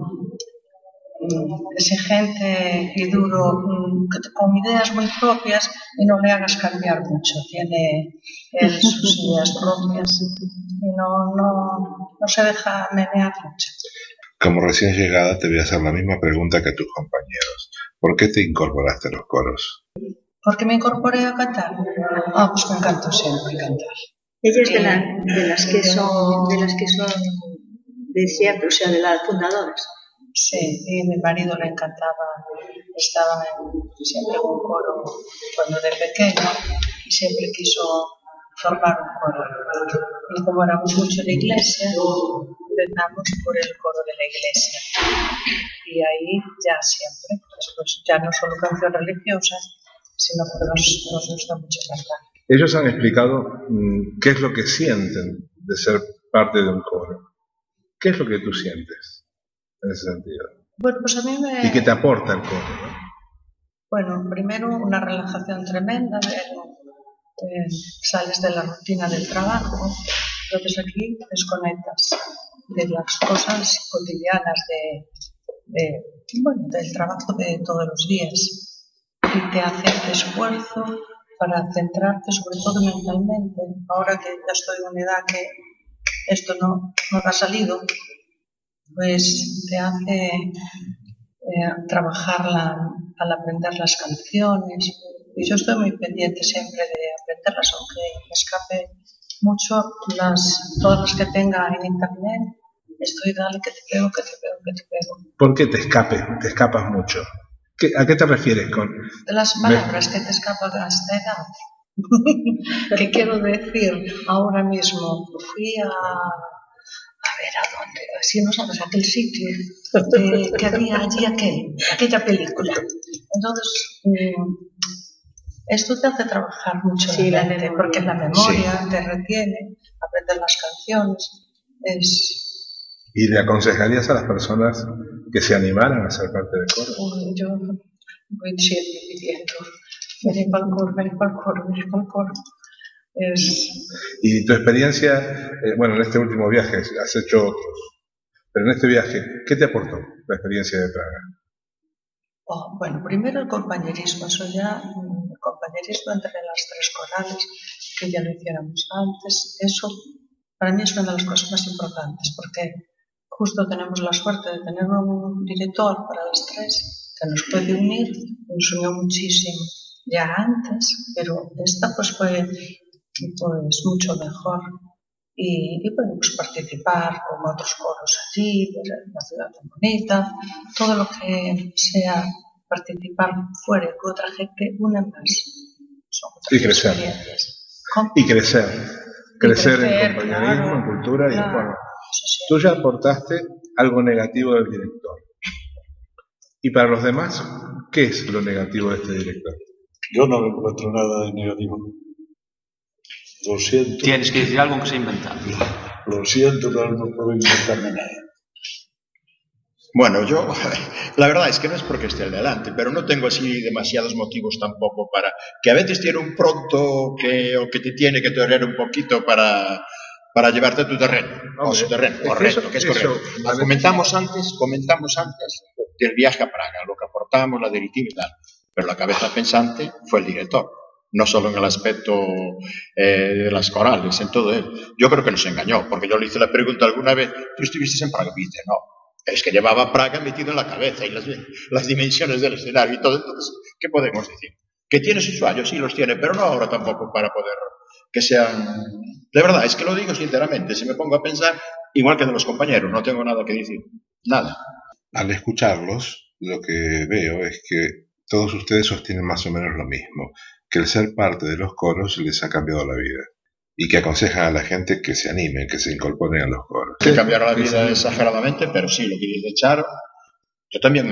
G: um, exigente y duro, um, con ideas muy propias y no le hagas cambiar mucho. Tiene él sus ideas propias y no, no, no se deja menear mucho.
B: Como recién llegada te voy a hacer la misma pregunta que a tus compañeros. ¿Por qué te incorporaste a los coros?
G: ¿Por qué me incorporé a cantar? Ah, pues me encantó siempre cantar.
C: Ella es de, la, de las que son de las que son de siempre, o sea, de las fundadoras.
G: Sí, y mi marido le encantaba, estaba en, siempre en un coro cuando de pequeño y siempre quiso formar un coro. Y como éramos mucho de iglesia, empezamos por el coro de la iglesia. Y ahí ya siempre, después ya no solo canción religiosa, sino que nos, nos gusta mucho cantar.
A: Ellos han explicado mmm, qué es lo que sienten de ser parte de un coro. ¿Qué es lo que tú sientes en ese sentido?
G: Bueno, pues a mí me...
A: ¿Y qué te aporta el coro, ¿no?
G: Bueno, primero una relajación tremenda, de, eh, sales de la rutina del trabajo, entonces aquí desconectas de las cosas cotidianas de, de, bueno, del trabajo de todos los días y te hace este esfuerzo para centrarte sobre todo mentalmente. Ahora que ya estoy en una edad que esto no, no ha salido, pues te hace eh, trabajar la, al aprender las canciones. Y yo estoy muy pendiente siempre de aprenderlas, aunque me escape mucho las, todas las que tenga en internet. Estoy dale que te pego, que te pego, que te pego.
A: ¿Por qué te escapes? Te escapas mucho. ¿Qué, ¿A qué te refieres con...?
G: De las palabras me... que te escapan a esta edad. ¿Qué quiero decir? Ahora mismo fui a... A ver, ¿a dónde? Si no sabes, aquel sitio eh, que había allí, aquel, aquella película. Entonces, mmm, esto te hace trabajar mucho sí, la mente, la porque la memoria sí. te retiene, aprender las canciones. Es...
A: ¿Y le aconsejarías a las personas que se animaran a ser parte del coro?
G: Uy, yo voy siempre pidiendo, venid para el coro, venid para el coro, venid para el coro. Es...
A: Y tu experiencia, eh, bueno, en este último viaje has hecho otros, pero en este viaje, ¿qué te aportó la experiencia de Praga?
G: Oh, bueno, primero el compañerismo, eso ya, el compañerismo entre las tres corales, que ya lo hiciéramos antes, eso para mí es una de las cosas más importantes, porque justo tenemos la suerte de tener un director para las tres que nos puede unir, nos unió muchísimo ya antes, pero esta pues fue pues mucho mejor y, y bueno, pues participar con otros coros allí, ver la ciudad tan bonita, todo lo que sea participar fuera con otra gente, una más. Son
A: y crecer. Y crecer. Crecer, y crecer en compañerismo, claro, en cultura claro, y en forma. Sí. Tú ya aportaste algo negativo del director. Y para los demás, ¿qué es lo negativo de este director?
E: Yo no encuentro nada de negativo. Lo siento.
F: Tienes que decir algo que se ha inventado.
E: Lo siento, pero no puedo inventarme nada.
D: Bueno, yo, la verdad es que no es porque esté al delante, pero no tengo así demasiados motivos tampoco para... Que a veces tiene un pronto que, o que te tiene que torear un poquito para, para llevarte a tu terreno. No, o su terreno, es correcto, que, eso, que es correcto. Eso, comentamos antes, comentamos antes del viaje a Praga, lo que aportamos, la directiva y tal. Pero la cabeza pensante fue el director. No solo en el aspecto eh, de las corales, en todo él. Yo creo que nos engañó, porque yo le hice la pregunta alguna vez, ¿tú estuviste en Praga? Y dice, no, es que llevaba Praga metido en la cabeza y las, las dimensiones del escenario y todo. Entonces, ¿qué podemos decir? Que tiene sus fallos, sí los tiene, pero no ahora tampoco para poder que sean... De verdad, es que lo digo sinceramente, si me pongo a pensar, igual que de los compañeros, no tengo nada que decir, nada.
B: Al escucharlos, lo que veo es que todos ustedes sostienen más o menos lo mismo, que el ser parte de los coros les ha cambiado la vida y que aconsejan a la gente que se animen, que se incorporen a los coros.
D: Que cambiar la vida exageradamente, pero sí, lo que dice Charo, yo también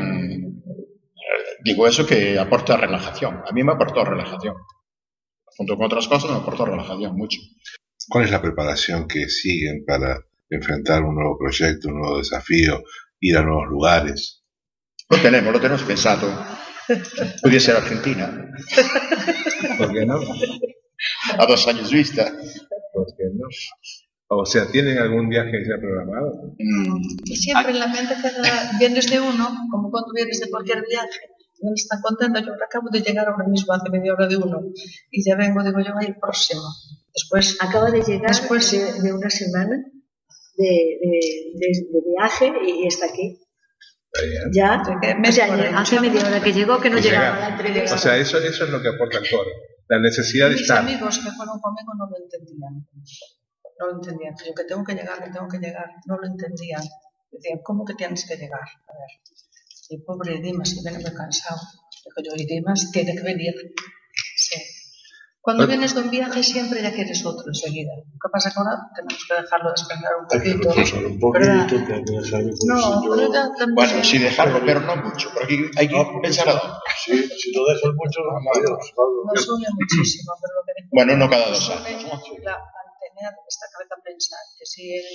D: eh, digo eso que aporta relajación. A mí me aportó relajación. Junto con otras cosas me aportó relajación mucho.
B: ¿Cuál es la preparación que siguen para enfrentar un nuevo proyecto, un nuevo desafío, ir a nuevos lugares?
D: Lo tenemos, lo tenemos pensado. Pudiese ser Argentina.
A: ¿Por qué no?
D: A dos años vista.
A: ¿Por qué no? O sea, ¿tienen algún viaje ya programado?
G: Mm. Y siempre en la mente queda, vienes de uno, como cuando vienes de cualquier viaje, no están contento. Yo acabo de llegar ahora mismo hace media hora de uno y ya vengo, digo yo, el próximo. Después,
C: acaba de llegar después de, de una semana de, de, de, de viaje y está aquí. Ya, o sea, hace media hora que llegó que no llegaba a la entrevista.
A: O sea, eso, eso es lo que aporta el coro, la necesidad de
G: mis
A: estar.
G: Mis amigos que fueron conmigo no lo entendían, no lo entendían. Yo que tengo que llegar, que tengo que llegar, no lo entendían. Decían, ¿cómo que tienes que llegar? A ver, y pobre Dimas, que viene muy cansado. Digo yo, y Dimas tiene que venir. Sí. Cuando vienes de un viaje siempre ya quieres otro enseguida. ¿Qué pasa que ahora tenemos que dejarlo descansar un poquito?
E: Hay que un poquito, que dejarlo
G: no, pero ya también...
D: Bueno, sí dejarlo, pero no mucho, porque hay que no, pensar a dónde.
E: Sí, si lo dejas mucho, no, no,
G: no, nos une muchísimo, pero lo que...
D: Bueno, no cada dos años.
G: La, al tener esta cabeza pensante, si él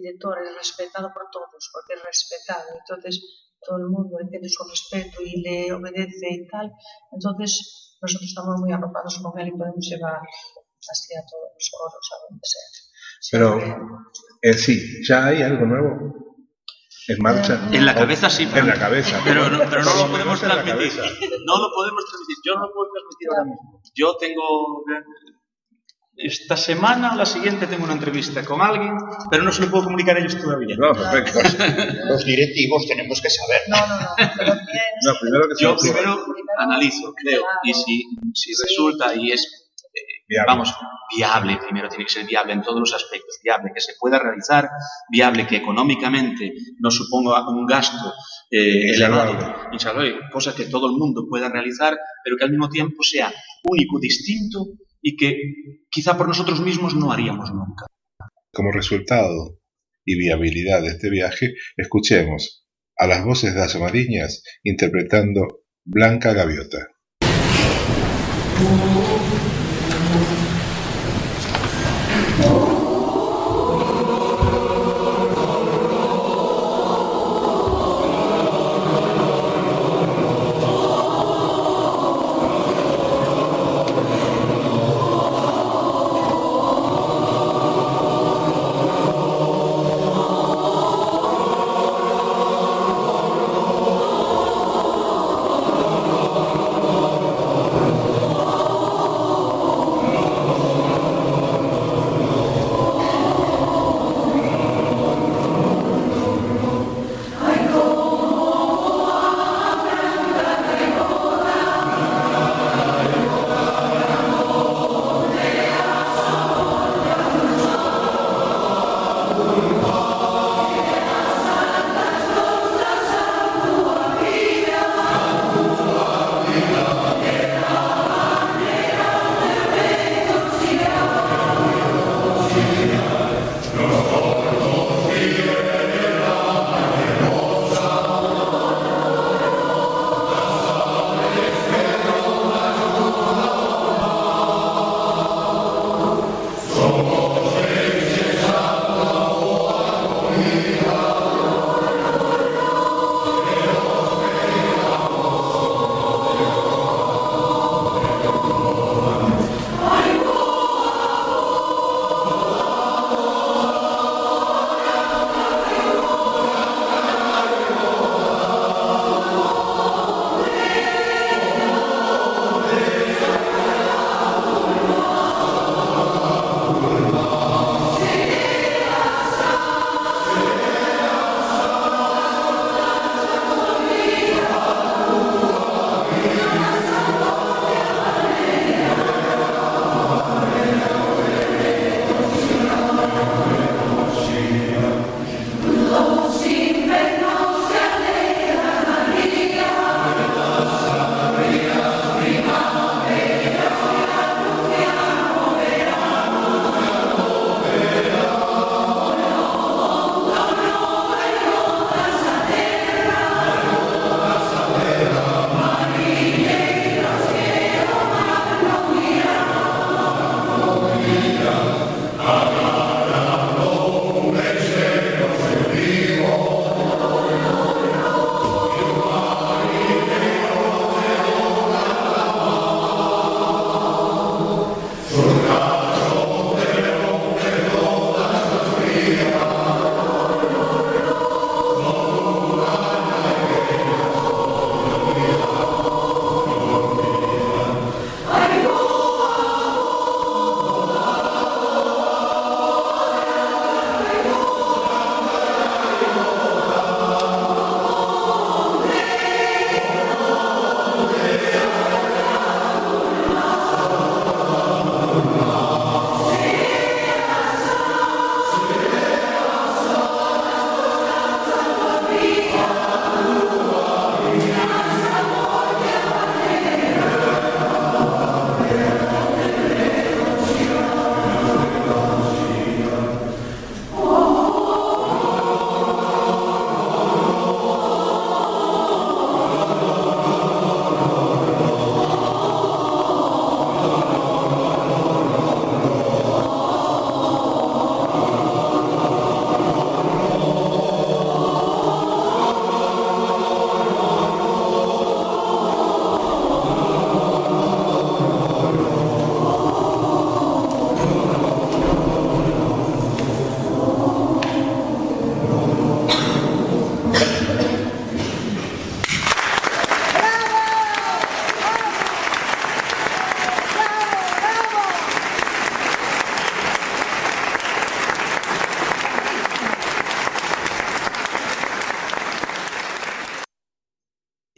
G: director es respetado por todos, porque es respetado, entonces todo el mundo le tiene su respeto y le obedece y tal, entonces nosotros estamos muy arropados con él y podemos llevar así a todos los coros, a donde sea.
A: Pero
G: Siempre.
A: en sí, ¿ya hay algo nuevo en marcha?
F: En la cabeza sí,
A: En la cabeza.
F: pero no, pero no lo
A: No
F: podemos
A: en la
F: transmitir.
A: cabeza.
F: No lo podemos transmitir. Yo no lo puedo transmitir ahora mismo. Yo tengo esta semana o la siguiente tengo una entrevista con alguien, pero no se lo puedo comunicar a ellos todavía.
A: No, perfecto.
D: Los directivos tenemos que saber.
G: No, no, no. Pero bien,
A: No, primero que se
F: Yo
A: me ocurra.
F: primero analizo, creo, y si, si resulta y es, eh,
A: Viable.
F: vamos, viable, primero tiene que ser viable en todos los aspectos, viable que se pueda realizar, viable que económicamente no suponga un gasto eh, elevado,
A: Insalvable.
F: insalvable, cosa que todo el mundo pueda realizar, pero que al mismo tiempo sea único, distinto y que quizá por nosotros mismos no haríamos nunca.
B: Como resultado y viabilidad de este viaje, escuchemos a las voces de Asomariñas interpretando Blanca Gaviota.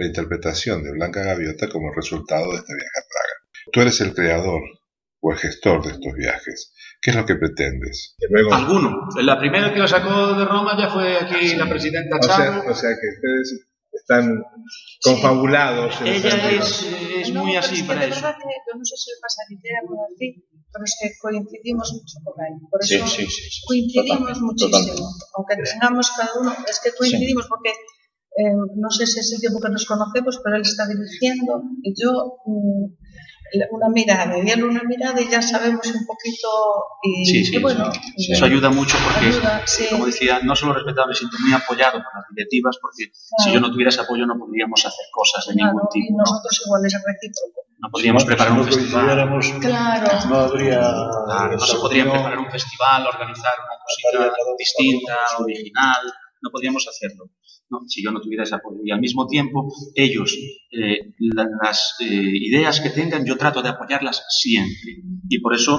B: la interpretación de Blanca Gaviota como resultado de este viaje a Praga. Tú eres el creador o el gestor de estos viajes. ¿Qué es lo que pretendes?
A: Y luego,
F: Alguno. La primera que lo sacó de Roma ya fue aquí
A: sí.
F: la presidenta
A: o
F: Chávez.
A: sea, o sea que ustedes están confabulados.
F: Sí.
A: En
F: Ella
A: sentido.
F: es, es
G: No,
F: muy
G: pero
F: así
G: es que
F: para
G: de
F: eso.
G: verdad que yo no sé si pasa entera con así, pero es que coincidimos mucho con él. Por
D: Sí,
G: eso
D: sí, sí, sí.
G: coincidimos
D: Totalmente,
G: muchísimo.
D: totalmente.
G: Aunque tengamos cada uno, es que coincidimos porque eh, no sé si es el tiempo que nos conocemos, pero él está dirigiendo y yo mm, una mirada y él una mirada y ya sabemos un poquito y,
F: Sí, sí,
G: y bueno,
F: sí.
G: y-
F: Eso ayuda mucho porque,
G: ayuda, sí.
F: como decía, no solo respetado, me siento muy apoyado por las directivas porque
G: Claro.
F: si yo no tuviera ese apoyo no podríamos hacer cosas de ningún
G: Claro, y
F: tipo. ¿no?
G: nosotros igual es recíproco.
F: No podríamos
E: Si no-
F: preparar
E: si
F: un
E: no
F: festival.
E: coincidiéramos,
G: Claro.
E: no habría...
F: Claro, no se podría preparar un festival, organizar una cosita distinta, original, no podríamos hacerlo. ¿no? Si yo no tuviera ese apoyo. Y al mismo tiempo, ellos, eh, la- las eh, ideas que tengan, yo trato de apoyarlas siempre. Y por eso,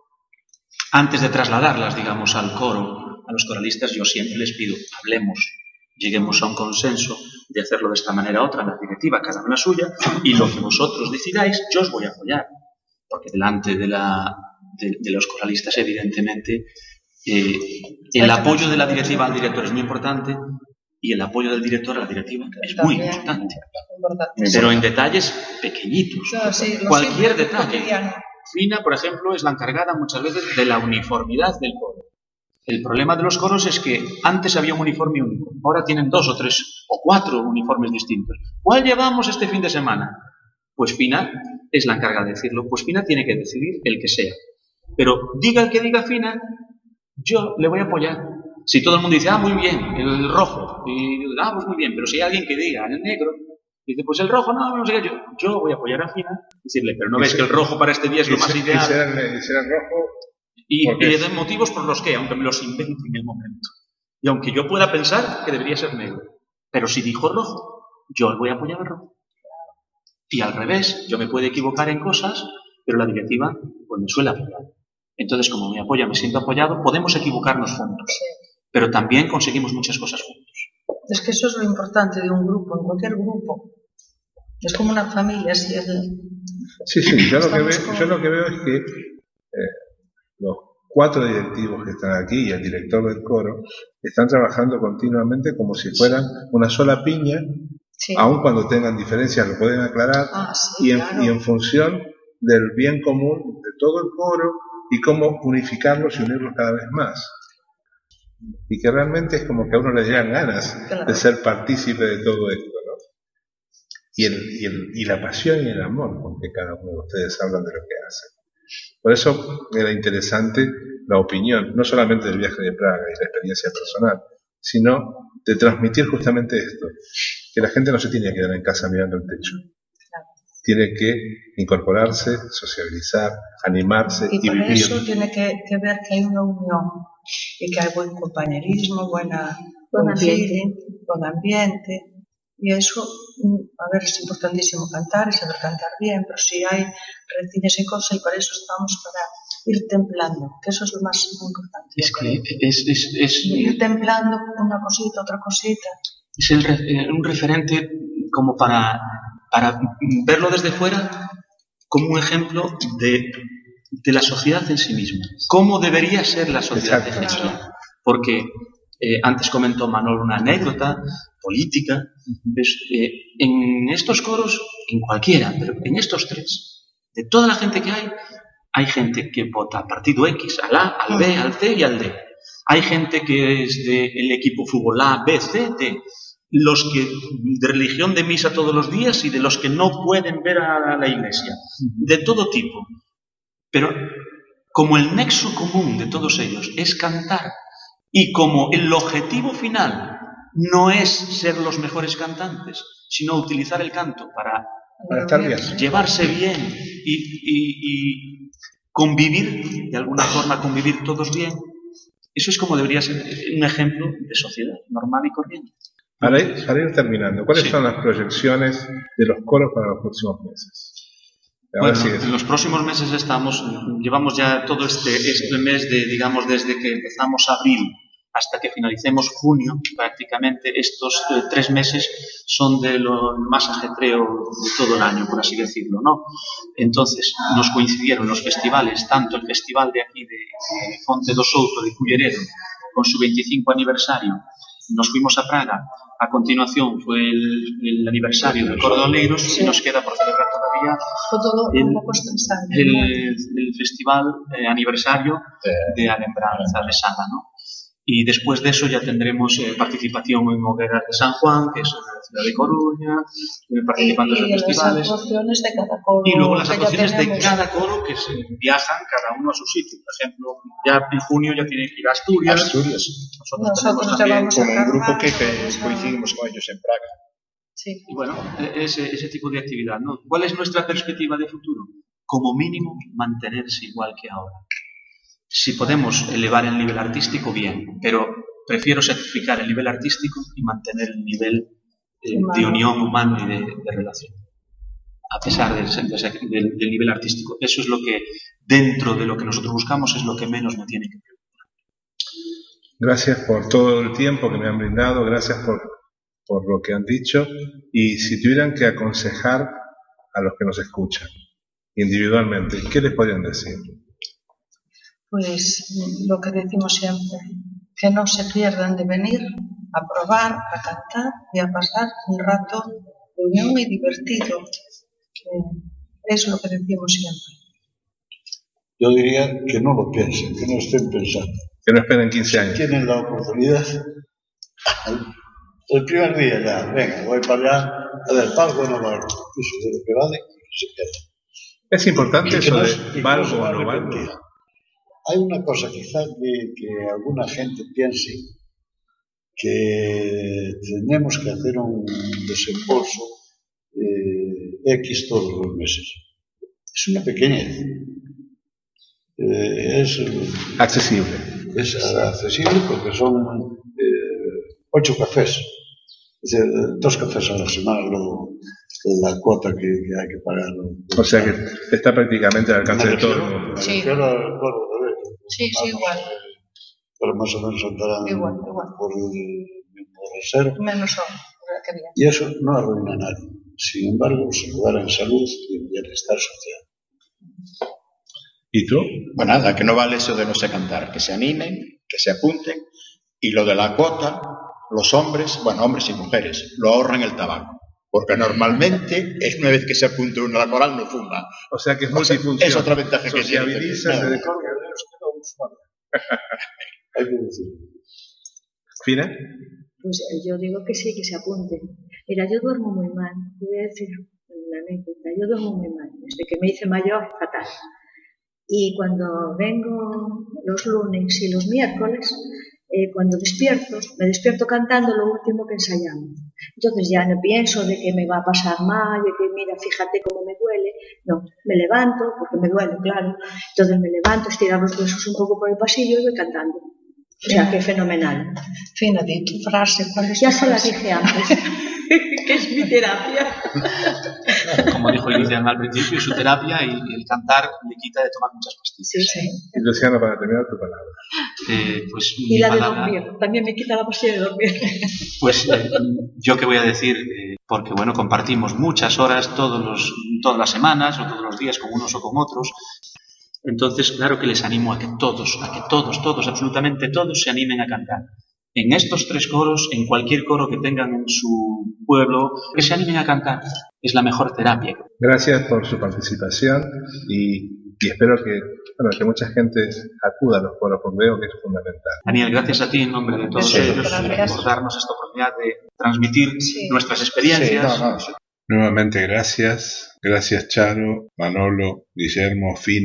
F: antes de trasladarlas, digamos, al coro, a los coralistas, yo siempre les pido, hablemos, lleguemos a un consenso de hacerlo de esta manera u otra, la directiva, cada una la suya, y lo que vosotros decidáis, yo os voy a apoyar. Porque delante de, la, de, de los coralistas, evidentemente, eh, el apoyo de la directiva al director es muy importante y el apoyo del director a la directiva es muy
G: También.
F: importante.
G: Importante.
F: Pero en detalles pequeñitos.
G: Claro, sí, lo
F: Cualquier
G: simple,
F: detalle.
G: cotidiano.
F: Fina, por ejemplo, es la encargada muchas veces de la uniformidad del coro. El problema de los coros es que antes había un uniforme único, ahora tienen dos o tres o cuatro uniformes distintos. ¿Cuál llevamos este fin de semana? Pues Fina es la encargada de decirlo, pues Fina tiene que decidir el que sea. Pero diga el que diga Fina, yo le voy a apoyar. Si todo el mundo dice, ah, muy bien, el rojo, y ah, pues muy bien, pero si hay alguien que diga el negro, dice, pues el rojo, no, no sé qué, yo, yo voy a apoyar a Fina, decirle, pero no ves que el rojo para este día es lo más ideal.
A: Quisiera el rojo.
F: Y,
A: ¿Por qué?
F: y le den motivos por los que, aunque me los invente en el momento. Y aunque yo pueda pensar que debería ser negro. Pero si dijo rojo, yo voy a apoyar al rojo. Y al revés, yo me puedo equivocar en cosas, pero la directiva pues me suele apoyar. Entonces, como me apoya, me siento apoyado, podemos equivocarnos juntos. Pero también conseguimos muchas cosas juntos.
G: Es que eso es lo importante de un grupo, en cualquier grupo. Es como una familia, si el...
A: Sí, sí, yo lo, que
G: Estamos
A: veo,
G: con-
A: yo lo que veo es que eh, los cuatro directivos que están aquí y el director del coro están trabajando continuamente como si fueran una sola piña,
G: Sí.
A: aun cuando tengan diferencias lo pueden aclarar,
G: Ah, sí,
A: y, en,
G: claro.
A: y en función del bien común de todo el coro y cómo unificarlos y unirlos cada vez más. Y que realmente es como que a uno le llegan ganas
G: Claro.
A: de ser partícipe de todo esto, ¿no? Y, el, y, el, y la pasión y el amor con que cada uno de ustedes hablan de lo que hacen. Por eso era interesante la opinión, no solamente del viaje de Praga y la experiencia personal, sino de transmitir justamente esto, que la gente no se tiene que quedar en casa mirando el techo. Tiene que incorporarse, sociabilizar, animarse
G: Y
A: y,
G: para
A: vivir.
G: eso tiene que, que ver que hay una unión y que hay buen compañerismo, buena,
C: Buen
G: buen
C: ambiente.
G: feeling, buen ambiente. Y eso, mm, a ver, es importantísimo cantar y saber cantar bien, pero si hay recines y cosas, y para eso estamos para ir templando, que eso es lo más importante.
F: Es
G: yo
F: que
G: creo.
F: es, es, es,
G: Ir templando una cosita, otra cosita.
F: es el re- eh, un referente como para, para verlo desde fuera como un ejemplo de, de la sociedad en sí misma. ¿Cómo debería ser la sociedad en sí
A: Exacto.
F: misma? Porque eh, antes comentó Manolo una anécdota política. Pues, eh, en estos coros, en cualquiera, pero en estos tres, de toda la gente que hay, hay gente que vota al partido X, al A, al B, al C y al D. Hay gente que es del equipo fútbol A, B, C, D. Los que de religión de misa todos los días y de los que no pueden ver a la iglesia. De todo tipo. Pero como el nexo común de todos ellos es cantar y como el objetivo final no es ser los mejores cantantes, sino utilizar el canto para
A: Para estar bien.
F: llevarse bien y, y- y convivir, de alguna forma convivir todos bien, eso es como debería ser un ejemplo de sociedad normal y corriente.
A: Para ir, para ir terminando, ¿cuáles
F: Sí.
A: son las proyecciones de los coros para los próximos meses? A ver
F: Bueno,
A: si es-
F: en los próximos meses estamos, llevamos ya todo este, este mes de, digamos, desde que empezamos abril hasta que finalicemos junio, prácticamente estos eh, tres meses son de lo más ajetreo de todo el año, por así decirlo, ¿no? Entonces nos coincidieron los festivales, tanto el festival de aquí de eh, Fonte do Souto de Culleredo, con su veinticinco aniversario, nos fuimos a Praga, a continuación fue el, el aniversario del Coro de Oleiros, sí. Y nos queda por celebrar todavía
G: fue todo
F: el,
G: un poco estresante,
F: el,
G: ¿no?
F: el, el festival eh, aniversario de Alembranza de Sada, ¿no? Y después de eso ya tendremos eh, participación en Hogueras de San Juan, que es en la ciudad de Coruña, eh, participando
G: y,
F: en
G: y
F: los festivales.
G: las actuaciones de cada coro.
F: Y luego las
G: que
F: actuaciones de
G: tenemos.
F: cada coro que se viajan cada uno a su sitio. Por ejemplo, ya en junio ya tienen que ir a Asturias.
D: Asturias.
F: Nosotros,
G: Nosotros
F: también
G: llevamos
D: con
G: a
D: un grupo que, que
G: Carvajal,
D: coincidimos con ellos en Praga.
G: Sí.
F: Y bueno, ese, ese tipo de actividad, ¿no? ¿Cuál es nuestra perspectiva de futuro? Como mínimo, mantenerse igual que ahora. Si podemos elevar el nivel artístico, bien, pero prefiero sacrificar el nivel artístico y mantener el nivel eh, de unión humano y de, de relación, a pesar del, del, del nivel artístico. Eso es lo que, dentro de lo que nosotros buscamos, es lo que menos me tiene que preocupar.
A: Gracias por todo el tiempo que me han brindado, gracias por, por lo que han dicho, y si tuvieran que aconsejar a los que nos escuchan individualmente, ¿qué les podrían decir?
G: Pues lo que decimos siempre, que no se pierdan de venir a probar, a cantar y a pasar un rato de unión y divertido. Es lo que decimos siempre.
E: Yo diría que no lo piensen, que no estén pensando.
A: Que no esperen quince años.
E: Si tienen la oportunidad, el primer día ya, venga, voy para allá, a ver, valgo o no valgo, eso de lo que vale, que se queda.
A: Es importante eso
E: no,
A: de valgo o no valgo.
E: Hay una cosa quizá que, que alguna gente piense, que tenemos que hacer un desembolso eh, X todos los meses. Es una pequeñez. Eh, es
A: accesible.
E: Es accesible porque son eh, ocho cafés. Es decir, dos cafés a la semana, luego la cuota que, que hay que pagar.
A: O sea que está prácticamente al alcance de todo el mundo.
G: Sí.
E: Me refiero al coro de Oleiros.
G: Sí, sí, igual.
E: Pero más o menos andarán
G: igual, igual.
E: por el mismo reserva.
G: Menos son, que bien.
E: Y eso no arruina a nadie. Sin embargo, se lugar en salud y en bienestar social.
A: ¿Y tú?
D: Pues nada, que no vale eso de no sé cantar. Que se animen, que se apunten. Y lo de la cuota, los hombres, bueno, hombres y mujeres, lo ahorran el tabaco. Porque normalmente es una vez que se apunta uno a la coral no fuma.
A: O sea que es
D: o sea,
A: multifunción.
D: es otra ventaja que tiene.
A: Sociabiliza, se decora.
E: Hay que decir.
A: ¿Fina?
C: Pues yo digo que sí, que se apunten. Mira, yo duermo muy mal. Te voy a decir una anécdota. Yo duermo muy mal. Desde que me hice mayor, fatal. Y cuando vengo los lunes y los miércoles, eh, cuando despierto, me despierto cantando lo último que ensayamos. Entonces ya no pienso de que me va a pasar mal, de que mira, fíjate cómo me duele. No, me levanto, porque me duele, claro. Entonces me levanto, estiro los huesos un poco por el pasillo y voy cantando. O sea, que fenomenal.
G: Fina, di tu frase, ¿cuál es?
C: Ya se la dije antes, que es mi terapia.
F: Como dijo Ilicia al principio, su terapia y el cantar le quita de tomar muchas pastillas.
C: Sí, sí.
A: Y Luciano, para terminar tu palabra.
F: Eh, pues,
C: y la
F: palabra,
C: de dormir, también me quita la pastilla de dormir.
F: Pues eh, yo qué voy a decir, eh, porque bueno, compartimos muchas horas todos los, todas las semanas o todos los días con unos o con otros. Entonces, claro que les animo a que todos, a que todos, todos, absolutamente todos se animen a cantar. En estos tres coros, en cualquier coro que tengan en su pueblo, que se animen a cantar. Es la mejor terapia.
A: Gracias por su participación y, y espero que, bueno, que mucha gente acuda a los coros, porque veo que es fundamental.
F: Daniel, gracias a ti en nombre de todos
G: sí,
F: ellos
G: gracias.
F: por darnos esta oportunidad de transmitir
G: sí.
F: nuestras experiencias.
D: Sí, no, no, sí.
B: Nuevamente gracias. Gracias Charo, Manolo, Guillermo, Fina.